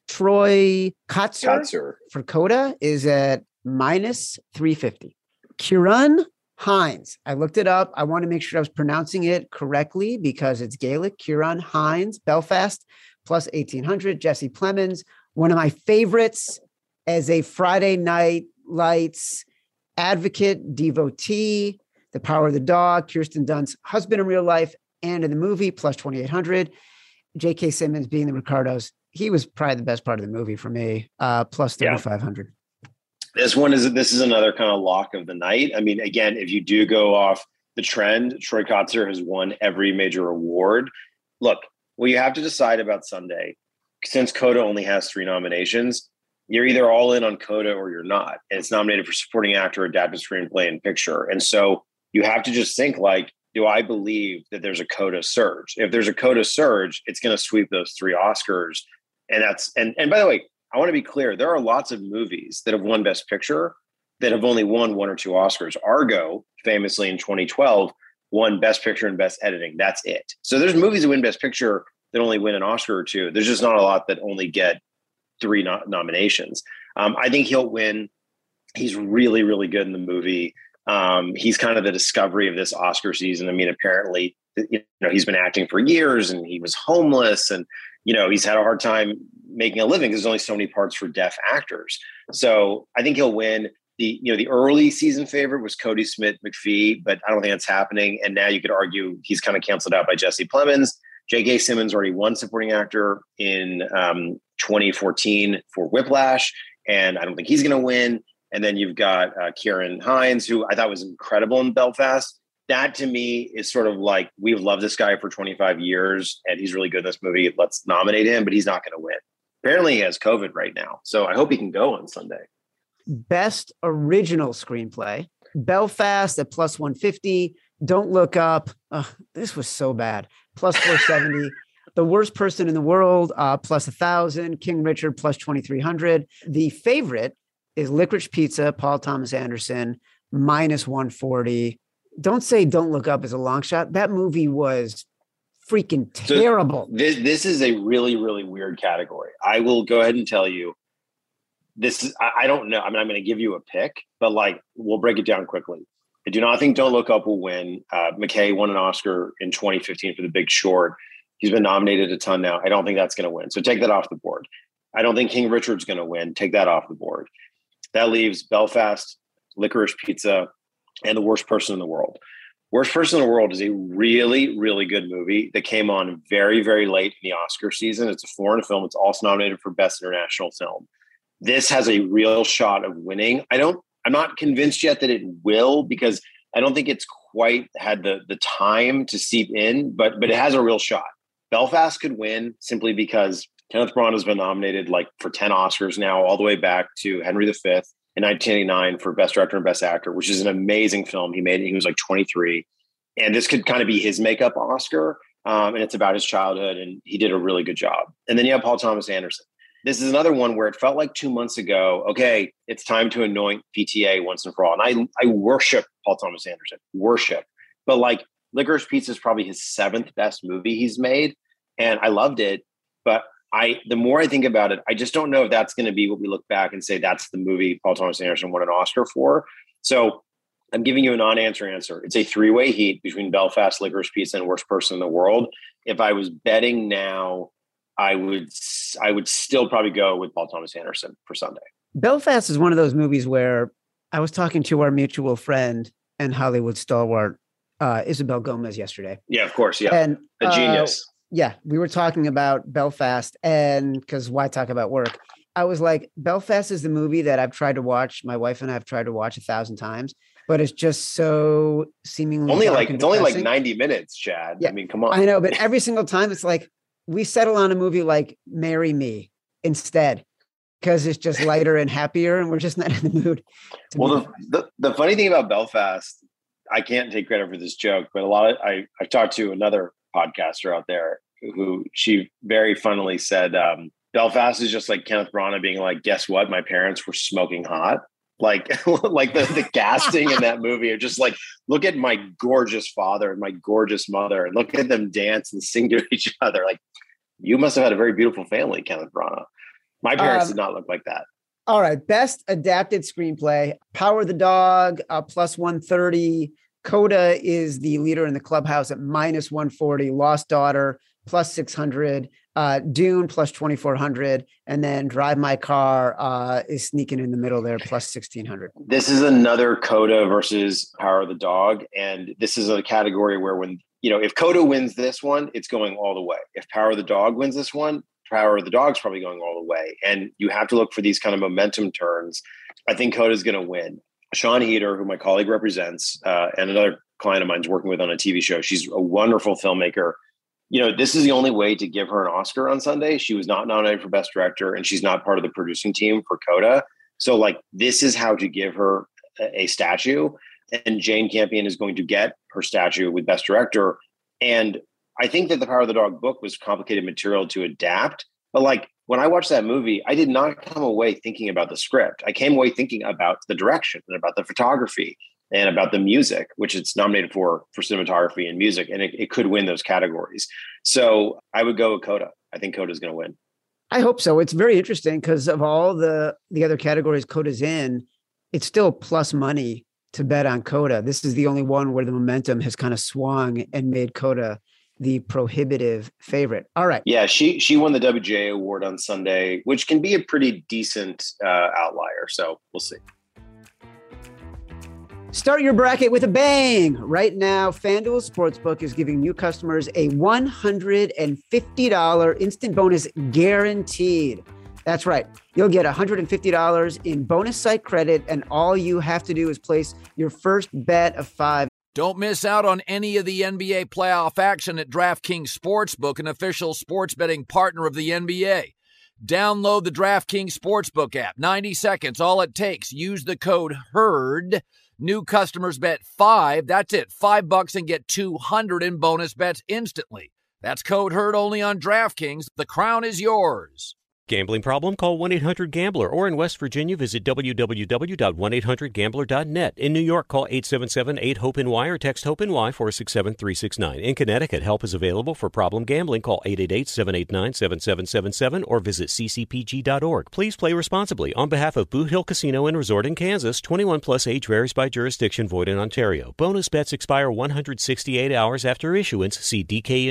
F: Troy Kotzer for Coda is at minus 350. Kieran Hines. I looked it up. I want to make sure I was pronouncing it correctly because it's Gaelic. Kieran Hines, Belfast, plus 1800. Jesse Plemons, one of my favorites as a Friday Night Lights advocate, devotee, The Power of the Dog, Kirsten Dunst's husband in real life and in the movie, plus 2800. J.K. Simmons being the Ricardos. He was probably the best part of the movie for me, plus 3500.
H: This is another kind of lock of the night. I mean, again, if you do go off the trend, Troy Kotzer has won every major award. Look, what you have to decide about Sunday, since Coda only has 3 nominations, you're either all in on Coda or you're not. And it's nominated for supporting actor, adapted screenplay, and picture. And so you have to just think like, do I believe that there's a Coda surge? If there's a Coda surge, it's going to sweep those 3 Oscars. And and by the way, I want to be clear. There are lots of movies that have won Best Picture that have only won 1 or 2 Oscars. Argo, famously in 2012, won Best Picture and Best Editing. That's it. So there's movies that win Best Picture that only win an Oscar or 2. There's just not a lot that only get 3 nominations. I think he'll win. He's really, really good in the movie. He's kind of the discovery of this Oscar season. I mean, apparently, he's been acting for years and he was homeless and, he's had a hard time making a living because there's only so many parts for deaf actors. So I think he'll win. The early season favorite was Cody Smith-McPhee, but I don't think that's happening. And now you could argue he's kind of canceled out by Jesse Plemons. J.K. Simmons already won supporting actor in 2014 for Whiplash, and I don't think he's going to win. And then you've got Kieran Hines, who I thought was incredible in Belfast. That to me is sort of like, we've loved this guy for 25 years and he's really good in this movie. Let's nominate him, but he's not going to win. Apparently he has COVID right now. So I hope he can go on Sunday.
F: Best original screenplay, Belfast at plus 150. Don't Look Up. This was so bad. Plus 470. The Worst Person in the World, plus 1,000. King Richard, plus 2,300. The favorite is Licorice Pizza, Paul Thomas Anderson, minus 140. Don't say Don't Look Up is a long shot. That movie was freaking terrible.
H: So this is a really, really weird category. I will go ahead and tell you. I don't know. I mean, I'm going to give you a pick, but we'll break it down quickly. I do not think Don't Look Up will win. McKay won an Oscar in 2015 for The Big Short. He's been nominated a ton now. I don't think that's going to win. So take that off the board. I don't think King Richard's going to win. Take that off the board. That leaves Belfast, Licorice Pizza, and The Worst Person in the World. Worst Person in the World is a really, really good movie that came on very, very late in the Oscar season. It's a foreign film. It's also nominated for Best International Film. This has a real shot of winning. I'm not convinced yet that it will, because I don't think it's quite had the time to seep in, but it has a real shot. Belfast could win simply because Kenneth Branagh has been nominated for 10 Oscars now, all the way back to Henry V in 1989 for Best Director and Best Actor, which is an amazing film. He made it. He was 23. And this could kind of be his makeup Oscar. And it's about his childhood, and he did a really good job. And then you have Paul Thomas Anderson. This is another one where it felt like 2 months ago, okay, it's time to anoint PTA once and for all. And I worship Paul Thomas Anderson, but Licorice Pizza is probably his 7th best movie he's made. And I loved it. But the more I think about it, I just don't know if that's going to be what we look back and say, that's the movie Paul Thomas Anderson won an Oscar for. So I'm giving you a non-answer answer. It's a 3-way heat between Belfast, Licorice Pizza, and Worst Person in the World. If I was betting now, I would still probably go with Paul Thomas Anderson for Sunday.
F: Belfast is one of those movies where I was talking to our mutual friend and Hollywood stalwart, Isabel Gomez, yesterday.
H: Yeah, of course. Yeah.
F: And
H: a genius.
F: Yeah. We were talking about Belfast, and because why talk about work? I was like, Belfast is the movie that I've tried to watch. My wife and I have tried to watch 1,000 times, but it's just so seemingly
H: it's only 90 minutes, Chad. Yeah. I mean, come on.
F: I know, but every single time it's like, we settle on a movie like Marry Me instead, because it's just lighter and happier, and we're just not in the mood.
H: Well, the funny thing about Belfast, I can't take credit for this joke, but I talked to another podcaster out there who she very funnily said, Belfast is just like Kenneth Branagh being like, guess what? My parents were smoking hot. The casting in that movie are just look at my gorgeous father and my gorgeous mother, and look at them dance and sing to each other. You must have had a very beautiful family, Kenneth Branagh. My parents did not look like that.
F: All right. Best adapted screenplay, Power the Dog, plus 130. Coda is the leader in the Clubhouse at minus 140. Lost Daughter, plus 600. Dune, plus 2,400. And then Drive My Car is sneaking in the middle there, plus 1,600.
H: This is another Coda versus Power of the Dog. And this is a category where if Coda wins this one, it's going all the way. If Power of the Dog wins this one, Power of the Dog's probably going all the way. And you have to look for these kind of momentum turns. I think Coda is going to win. Sean Heder, who my colleague represents, and another client of mine's working with on a TV show. She's a wonderful filmmaker. This is the only way to give her an Oscar on Sunday. She was not nominated for Best Director, and she's not part of the producing team for Coda. So this is how to give her a statue. And Jane Campion is going to get her statue with Best Director. And I think that the Power of the Dog book was complicated material to adapt. But when I watched that movie, I did not come away thinking about the script. I came away thinking about the direction and about the photography and about the music, which it's nominated for cinematography and music. And it could win those categories. So I would go with Coda. I think Coda is going to win.
F: I hope so. It's very interesting because of all the other categories Coda's in, it's still plus money to bet on Coda. This is the only one where the momentum has kind of swung and made Coda the prohibitive favorite. All right.
H: Yeah, she won the WGA award on Sunday, which can be a pretty decent outlier. So we'll see.
F: Start your bracket with a bang. Right now, FanDuel Sportsbook is giving new customers a $150 instant bonus guaranteed. That's right. You'll get $150 in bonus site credit, and all you have to do is place your first bet of $5.
C: Don't miss out on any of the NBA playoff action at DraftKings Sportsbook, an official sports betting partner of the NBA. Download the DraftKings Sportsbook app. 90 seconds, all it takes. Use the code HERD. New customers bet $5. That's it, $5 and get $200 in bonus bets instantly. That's code HERD only on DraftKings. The crown is yours.
A: Gambling problem? Call 1-800-GAMBLER. Or in West Virginia, visit www.1800gambler.net. In New York, call 877-8-HOPE-NY or text HOPE-NY 467-369. In Connecticut, help is available for problem gambling. Call 888-789-7777 or visit ccpg.org. Please play responsibly. On behalf of Boot Hill Casino and Resort in Kansas, 21 plus age varies by jurisdiction, void in Ontario. Bonus bets expire 168 hours after issuance. See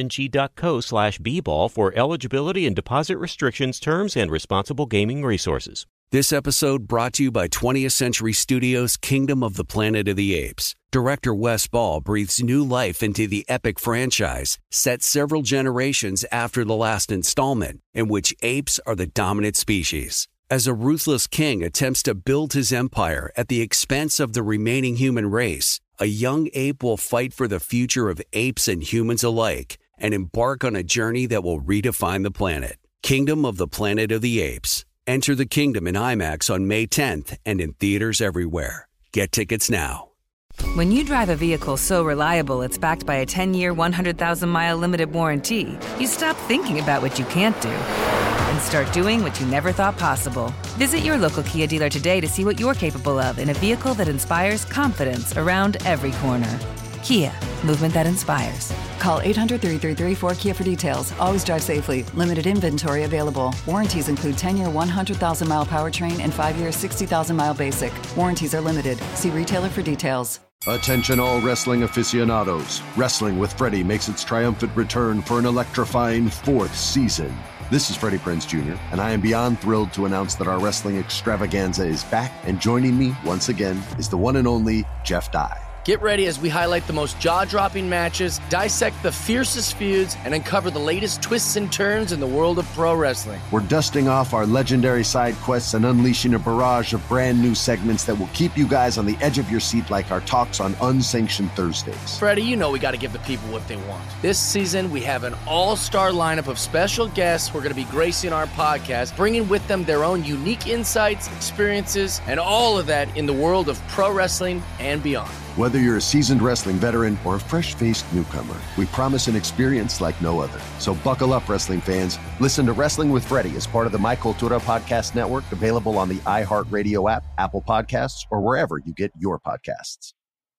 A: dkng.co/bball for eligibility and deposit restrictions, terms, and responsible gaming resources.
B: This episode brought to you by 20th Century Studios' Kingdom of the Planet of the Apes. Director Wes Ball breathes new life into the epic franchise, set several generations after the last installment, in which apes are the dominant species. As a ruthless king attempts to build his empire at the expense of the remaining human race, a young ape will fight for the future of apes and humans alike and embark on a journey that will redefine the planet. Kingdom of the Planet of the Apes. Enter the kingdom in IMAX on May 10th and in theaters everywhere. Get tickets now.
I: When you drive a vehicle so reliable it's backed by a 10-year, 100,000-mile limited warranty, you stop thinking about what you can't do and start doing what you never thought possible. Visit your local Kia dealer today to see what you're capable of in a vehicle that inspires confidence around every corner. Kia, movement that inspires.
J: Call 800-333-4KIA for details. Always drive safely. Limited inventory available. Warranties include 10-year 100,000-mile powertrain and 5-year 60,000-mile basic. Warranties are limited. See retailer for details.
K: Attention all wrestling aficionados. Wrestling with Freddie makes its triumphant return for an electrifying 4th season. This is Freddie Prinze Jr., and I am beyond thrilled to announce that our wrestling extravaganza is back, and joining me once again is the one and only Jeff Dye.
L: Get ready as we highlight the most jaw-dropping matches, dissect the fiercest feuds, and uncover the latest twists and turns in the world of pro wrestling.
K: We're dusting off our legendary side quests and unleashing a barrage of brand new segments that will keep you guys on the edge of your seat like our talks on Unsanctioned Thursdays.
L: Freddie, you know we got to give the people what they want. This season, we have an all-star lineup of special guests who are going to be gracing our podcast, bringing with them their own unique insights, experiences, and all of that in the world of pro wrestling and beyond.
K: Whether you're a seasoned wrestling veteran or a fresh-faced newcomer, we promise an experience like no other. So buckle up, wrestling fans. Listen to Wrestling with Freddie as part of the My Cultura Podcast Network, available on the iHeartRadio app, Apple Podcasts, or wherever you get your podcasts.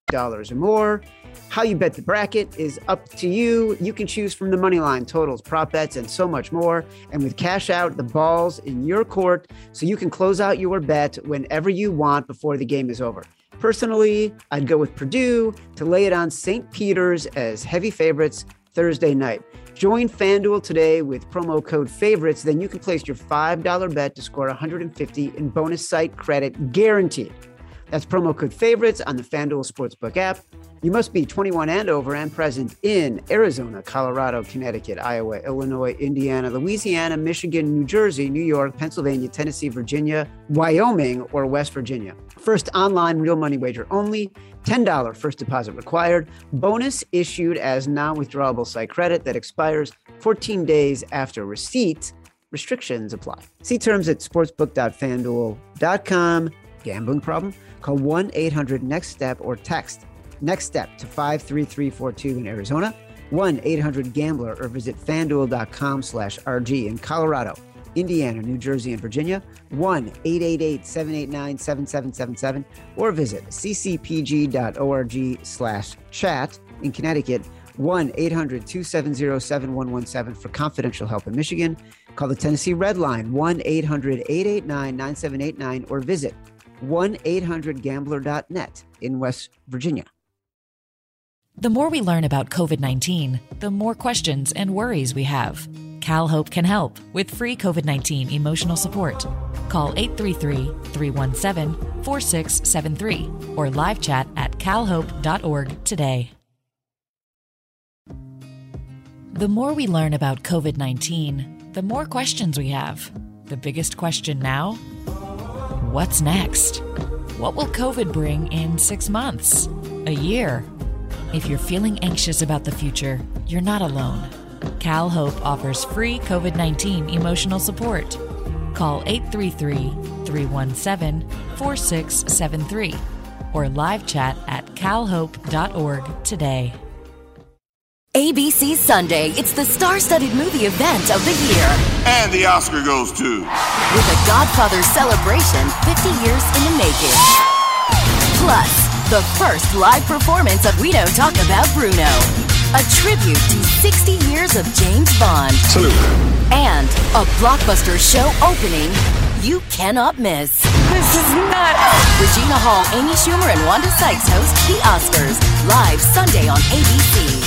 F: $5 or more. How you bet the bracket is up to you. You can choose from the money line, totals, prop bets, and so much more. And with Cash Out, the ball's in your court, so you can close out your bet whenever you want before the game is over. Personally, I'd go with Purdue to lay it on St. Peter's as heavy favorites Thursday night. Join FanDuel today with promo code favorites. Then you can place your $5 bet to score $150 in bonus site credit guaranteed. That's promo code favorites on the FanDuel Sportsbook app. You must be 21 and over and present in Arizona, Colorado, Connecticut, Iowa, Illinois, Indiana, Louisiana, Michigan, New Jersey, New York, Pennsylvania, Tennessee, Virginia, Wyoming, or West Virginia. First online real money wager only. $10 first deposit required. Bonus issued as non-withdrawable site credit that expires 14 days after receipt. Restrictions apply. See terms at sportsbook.fanduel.com. Gambling problem? Call 1-800-NEXT-STEP or text Next Step to 53342 in Arizona, 1-800-GAMBLER, or visit fanduel.com/RG in Colorado, Indiana, New Jersey, and Virginia, 1-888-789-7777, or visit ccpg.org/chat in Connecticut, 1-800-270-7117 for confidential help in Michigan. Call the Tennessee Red Line, 1-800-889-9789, or visit 1-800-GAMBLER.net in West Virginia.
M: The more we learn about COVID-19, the more questions and worries we have. CalHope can help with free COVID-19 emotional support. Call 833-317-4673 or live chat at calhope.org today. The more we learn about COVID-19, the more questions we have. The biggest question now? What's next? What will COVID bring in 6 months? A year? If you're feeling anxious about the future, you're not alone. CalHope offers free COVID-19 emotional support. Call 833-317-4673 or live chat at calhope.org today.
N: ABC Sunday, it's the star-studded movie event of the year.
O: And the Oscar goes to...
N: With a Godfather celebration 50 years in the making. Plus, the first live performance of We Don't Talk About Bruno. A tribute to 60 years of James Bond.
O: Salute.
N: And a blockbuster show opening you cannot miss.
I: This is nuts!
N: Regina Hall, Amy Schumer, and Wanda Sykes host The Oscars, live Sunday on ABC.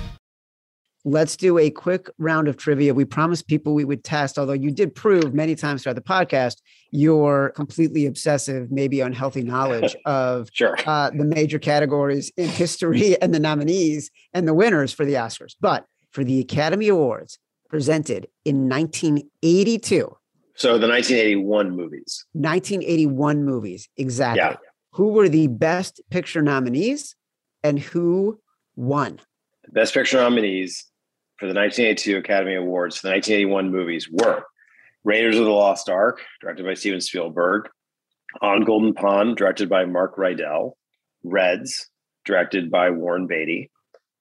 F: Let's do a quick round of trivia. We promised people we would test, although you did prove many times throughout the podcast your completely obsessive, maybe unhealthy knowledge of the major categories in history and the nominees and the winners for the Oscars. But for the Academy Awards presented in 1982.
H: So the 1981 movies.
F: 1981 movies, exactly.
H: Yeah.
F: Who were the Best Picture nominees and who won?
H: The Best Picture nominees for the 1982 Academy Awards for the 1981 movies were Raiders of the Lost Ark, directed by Steven Spielberg, On Golden Pond, directed by Mark Rydell, Reds, directed by Warren Beatty,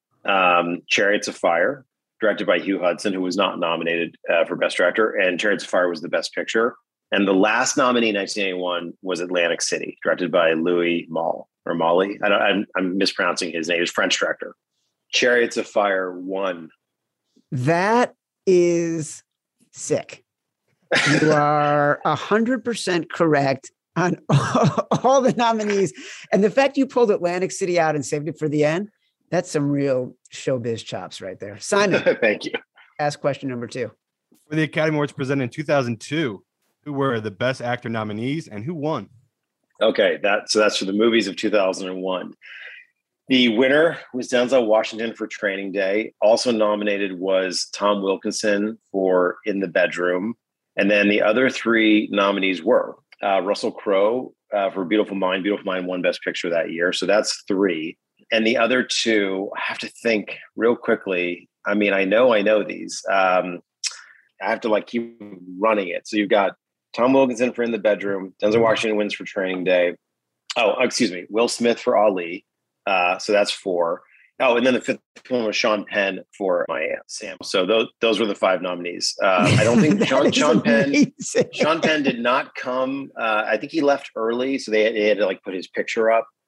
H: Chariots of Fire, directed by Hugh Hudson, who was not nominated for Best Director, and Chariots of Fire was the Best Picture. And the last nominee in 1981 was Atlantic City, directed by Louis Malle, or Molly. I'm mispronouncing his name. He's a French director. Chariots of Fire won.
F: That is sick. You are 100% correct on all the nominees. And the fact you pulled Atlantic City out and saved it for the end, that's some real showbiz chops right there. Simon.
H: Thank you.
F: Ask question number 2.
G: For the Academy Awards presented in 2002, who were the Best Actor nominees and who won?
H: Okay, that's for the movies of 2001. The winner was Denzel Washington for Training Day. Also nominated was Tom Wilkinson for In the Bedroom. And then the other 3 nominees were Russell Crowe for Beautiful Mind. Beautiful Mind won Best Picture that year. So that's 3. And the other 2, I have to think real quickly. I mean, I know these. I have to keep running it. So you've got Tom Wilkinson for In the Bedroom. Denzel Washington wins for Training Day. Oh, excuse me. Will Smith for Ali. So that's 4. Oh, and then the 5th one was Sean Penn for My Aunt Sam. So those were the 5 nominees. I don't think Sean Penn did not come. I think he left early, so they had to put his picture up.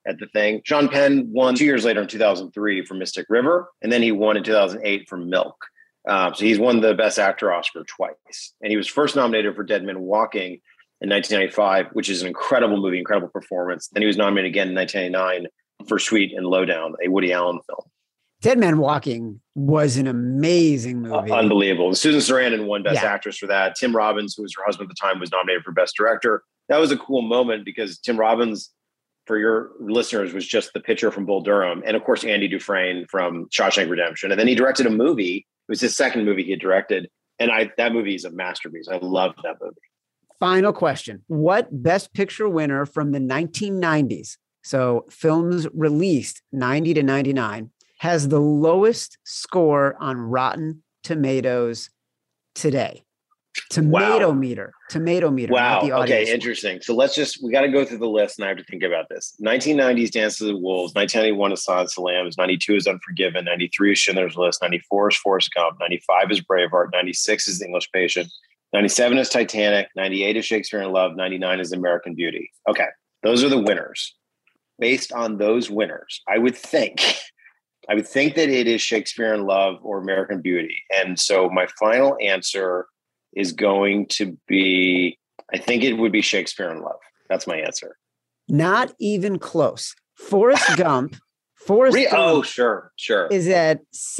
H: at the thing. Sean Penn won 2 years later in 2003 for Mystic River, and then he won in 2008 for Milk. So he's won the Best Actor Oscar twice. And he was first nominated for Dead Men Walking in 1995, which is an incredible movie, incredible performance. Then he was nominated again in 1999 for Sweet and Lowdown, a Woody Allen film.
F: Dead Man Walking was an amazing movie.
H: Unbelievable. Susan Sarandon won Best Actress for that. Tim Robbins, who was her husband at the time, was nominated for Best Director. That was a cool moment because Tim Robbins, for your listeners, was just the pitcher from Bull Durham. And of course, Andy Dufresne from Shawshank Redemption. And then he directed a movie. It was his second movie he had directed. And that movie is a masterpiece. I love that movie.
F: Final question. What Best Picture winner from the 1990s, so films released 90 to 99, has the lowest score on Rotten Tomatoes today? Tomato meter.
H: Wow. Okay. Interesting. So we got to go through the list and I have to think about this. 1990s Dances with Wolves, 1991 is Silence of the Lambs, 92 is Unforgiven, 93 is Schindler's List, 94 is Forrest Gump, 95 is Braveheart, 96 is The English Patient, 97 is Titanic, 98 is Shakespeare in Love, 99 is American Beauty. Okay. Those are the winners. Based on those winners, I would think that it is Shakespeare in Love or American Beauty. And so my final answer is going to be, I think it would be Shakespeare in Love. That's my answer.
F: Not even close. Forrest Gump.
H: Oh, sure.
F: Is at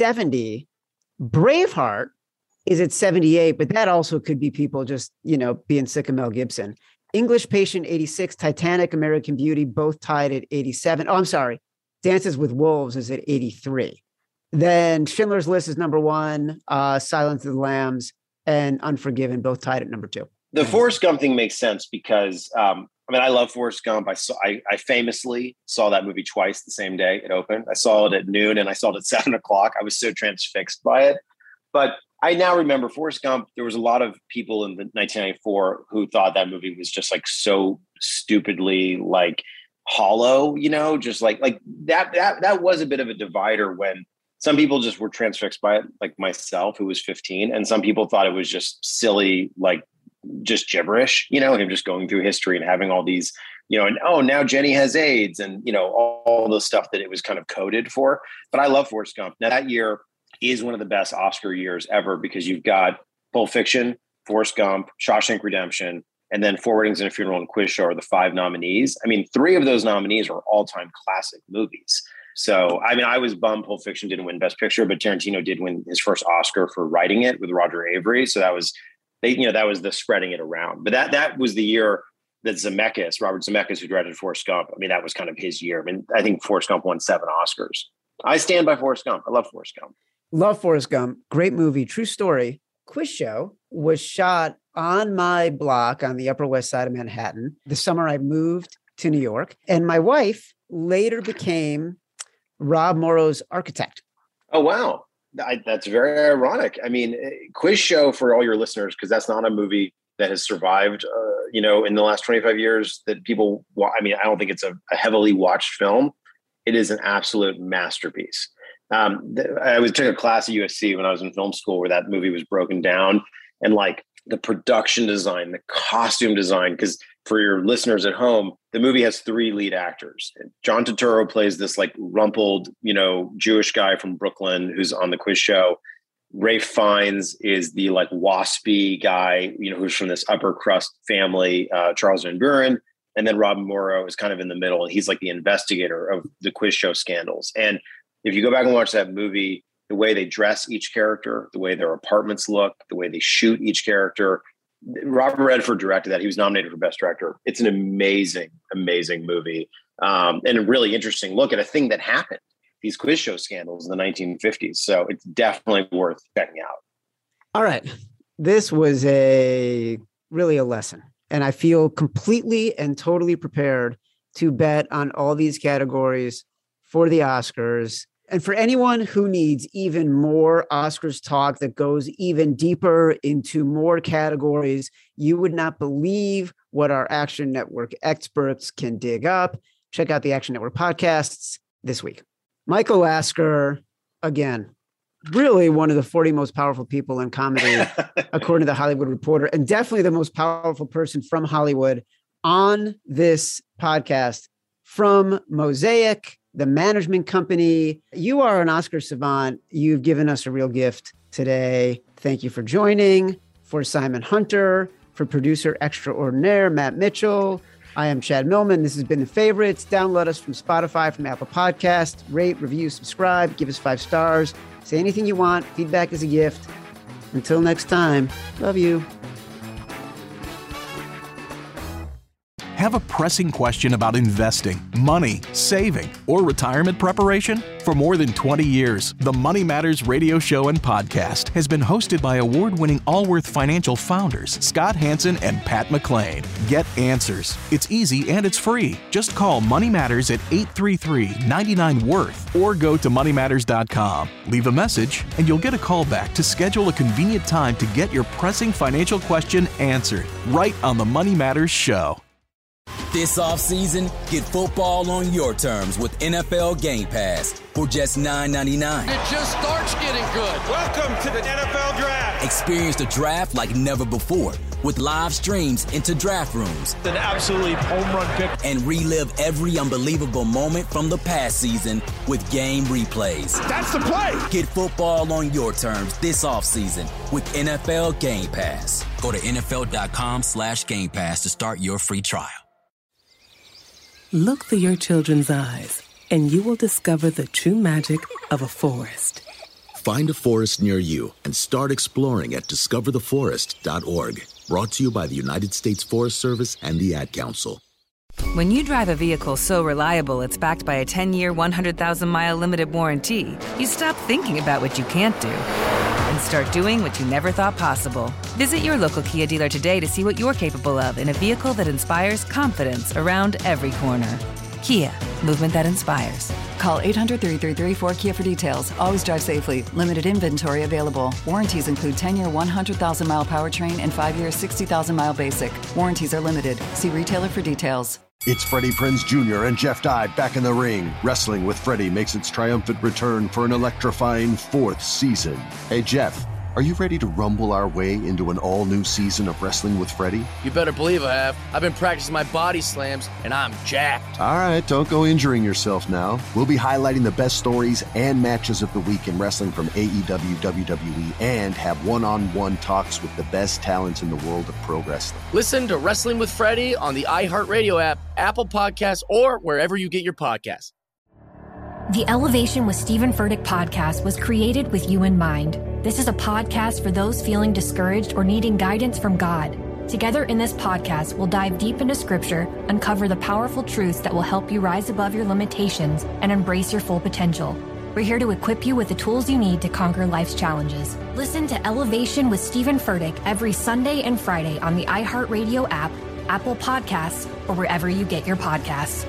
F: 70. Braveheart is at 78, but that also could be people just, being sick of Mel Gibson. English Patient, 86. Titanic, American Beauty, both tied at 87. Oh, I'm sorry. Dances with Wolves is at 83. Then Schindler's List is number 1. Silence of the Lambs and Unforgiven, both tied at number 2.
H: The Forrest Gump thing makes sense because, I love Forrest Gump. I famously saw that movie twice the same day it opened. I saw it at noon and I saw it at 7 o'clock. I was so transfixed by it. But I now remember Forrest Gump. There was a lot of people in 1994 who thought that movie was just like so stupidly like hollow, just like that was a bit of a divider when some people just were transfixed by it, like myself, who was 15. And some people thought it was just silly, like just gibberish, him just going through history and having all these, and now Jenny has AIDS and, all the stuff that it was kind of coded for. But I love Forrest Gump. Now that year is one of the best Oscar years ever because you've got Pulp Fiction, Forrest Gump, Shawshank Redemption, and then Four Weddings and a Funeral and Quiz Show are the 5 nominees. 3 of those nominees are all-time classic movies. So, I was bummed Pulp Fiction didn't win Best Picture, but Tarantino did win his first Oscar for writing it with Roger Avary. So that was, that was the spreading it around. But that was the year that Robert Zemeckis, who directed Forrest Gump, that was kind of his year. I think Forrest Gump won 7 Oscars. I stand by Forrest Gump. I love Forrest Gump.
F: Love Forrest Gump. Great movie. True story. Quiz Show was shot on my block on the Upper West Side of Manhattan the summer I moved to New York. And my wife later became Rob Morrow's architect.
H: Oh, wow. That's very ironic. Quiz Show, for all your listeners, because that's not a movie that has survived, in the last 25 years that people, I don't think it's a heavily watched film. It is an absolute masterpiece. I took a class at USC when I was in film school where that movie was broken down, and like the production design, the costume design, because for your listeners at home, the movie has 3 lead actors. John Turturro plays this like rumpled, Jewish guy from Brooklyn who's on the Quiz Show. Ralph Fiennes is the like waspy guy, who's from this upper crust family, Charles Van Buren. And then Rob Morrow is kind of in the middle. He's like the investigator of the Quiz Show scandals. And if you go back and watch that movie, the way they dress each character, the way their apartments look, the way they shoot each character, Robert Redford directed that. He was nominated for Best Director. It's an amazing, amazing movie. And a really interesting look at a thing that happened, these Quiz Show scandals in the 1950s. So it's definitely worth checking out.
F: All right. This was really a lesson. And I feel completely and totally prepared to bet on all these categories for the Oscars. And for anyone who needs even more Oscars talk that goes even deeper into more categories, you would not believe what our Action Network experts can dig up. Check out the Action Network podcasts this week. Michael Lasker, again, really one of the 40 most powerful people in comedy, according to the Hollywood Reporter, and definitely the most powerful person from Hollywood on this podcast from Mosaic, the management company. You are an Oscar savant. You've given us a real gift today. Thank you for joining. For Simon Hunter, for producer extraordinaire Matt Mitchell, I am Chad Millman. This has been The Favorites. Download us from Spotify, from Apple Podcasts. Rate, review, subscribe. Give us 5 stars. Say anything you want. Feedback is a gift. Until next time, love you.
P: Have a pressing question about investing, money, saving, or retirement preparation? For more than 20 years, the Money Matters radio show and podcast has been hosted by award-winning Allworth Financial founders Scott Hanson and Pat McClain. Get answers. It's easy and it's free. Just call Money Matters at 833-99-WORTH or go to moneymatters.com. Leave a message and you'll get a call back to schedule a convenient time to get your pressing financial question answered right on the Money Matters show.
Q: This offseason, get football on your terms with NFL Game Pass for just $9.99.
L: It just starts getting good.
R: Welcome to the NFL Draft.
Q: Experience the draft like never before with live streams into draft rooms.
R: An absolutely home run pick.
Q: And relive every unbelievable moment from the past season with game replays.
R: That's the play.
Q: Get football on your terms this offseason with NFL Game Pass. Go to NFL.com/Game Pass to start your free trial.
S: Look through your children's eyes, and you will discover the true magic of a forest.
T: Find a forest near you and start exploring at discovertheforest.org. Brought to you by the United States Forest Service and the Ad Council.
I: When you drive a vehicle so reliable it's backed by a 10-year, 100,000-mile limited warranty, you stop thinking about what you can't do and start doing what you never thought possible. Visit your local Kia dealer today to see what you're capable of in a vehicle that inspires confidence around every corner. Kia, movement that inspires.
J: Call 800-333-4KIA for details. Always drive safely. Limited inventory available. Warranties include 10-year, 100,000-mile powertrain and 5-year, 60,000-mile basic. Warranties are limited. See retailer for details.
K: It's Freddie Prinze Jr. and Jeff Dye back in the ring. Wrestling with Freddie makes its triumphant return for an electrifying 4th season. Hey, Jeff, are you ready to rumble our way into an all-new season of Wrestling with Freddie?
L: You better believe I have. I've been practicing my body slams, and I'm jacked.
K: All right, don't go injuring yourself now. We'll be highlighting the best stories and matches of the week in wrestling from AEW, WWE, and have one-on-one talks with the best talents in the world of pro wrestling.
L: Listen to Wrestling with Freddie on the iHeartRadio app, Apple Podcasts, or wherever you get your podcasts.
U: The Elevation with Stephen Furtick podcast was created with you in mind. This is a podcast for those feeling discouraged or needing guidance from God. Together in this podcast, we'll dive deep into Scripture, uncover the powerful truths that will help you rise above your limitations and embrace your full potential. We're here to equip you with the tools you need to conquer life's challenges. Listen to Elevation with Stephen Furtick every Sunday and Friday on the iHeartRadio app, Apple Podcasts, or wherever you get your podcasts.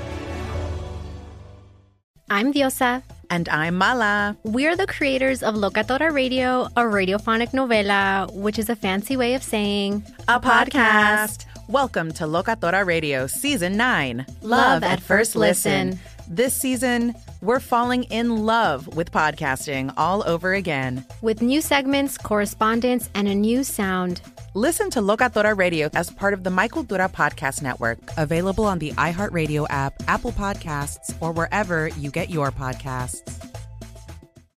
V: I'm Diosa.
W: And I'm Mala.
V: We're the creators of Locatora Radio, a radiophonic novela, which is a fancy way of saying
W: a podcast. Welcome to Locatora Radio Season 9.
V: Love at First Listen.
W: This season, we're falling in love with podcasting all over again.
V: With new segments, correspondence, and a new sound.
W: Listen to Locatora Radio as part of the My Cultura Podcast Network. Available on the iHeartRadio app, Apple Podcasts, or wherever you get your podcasts.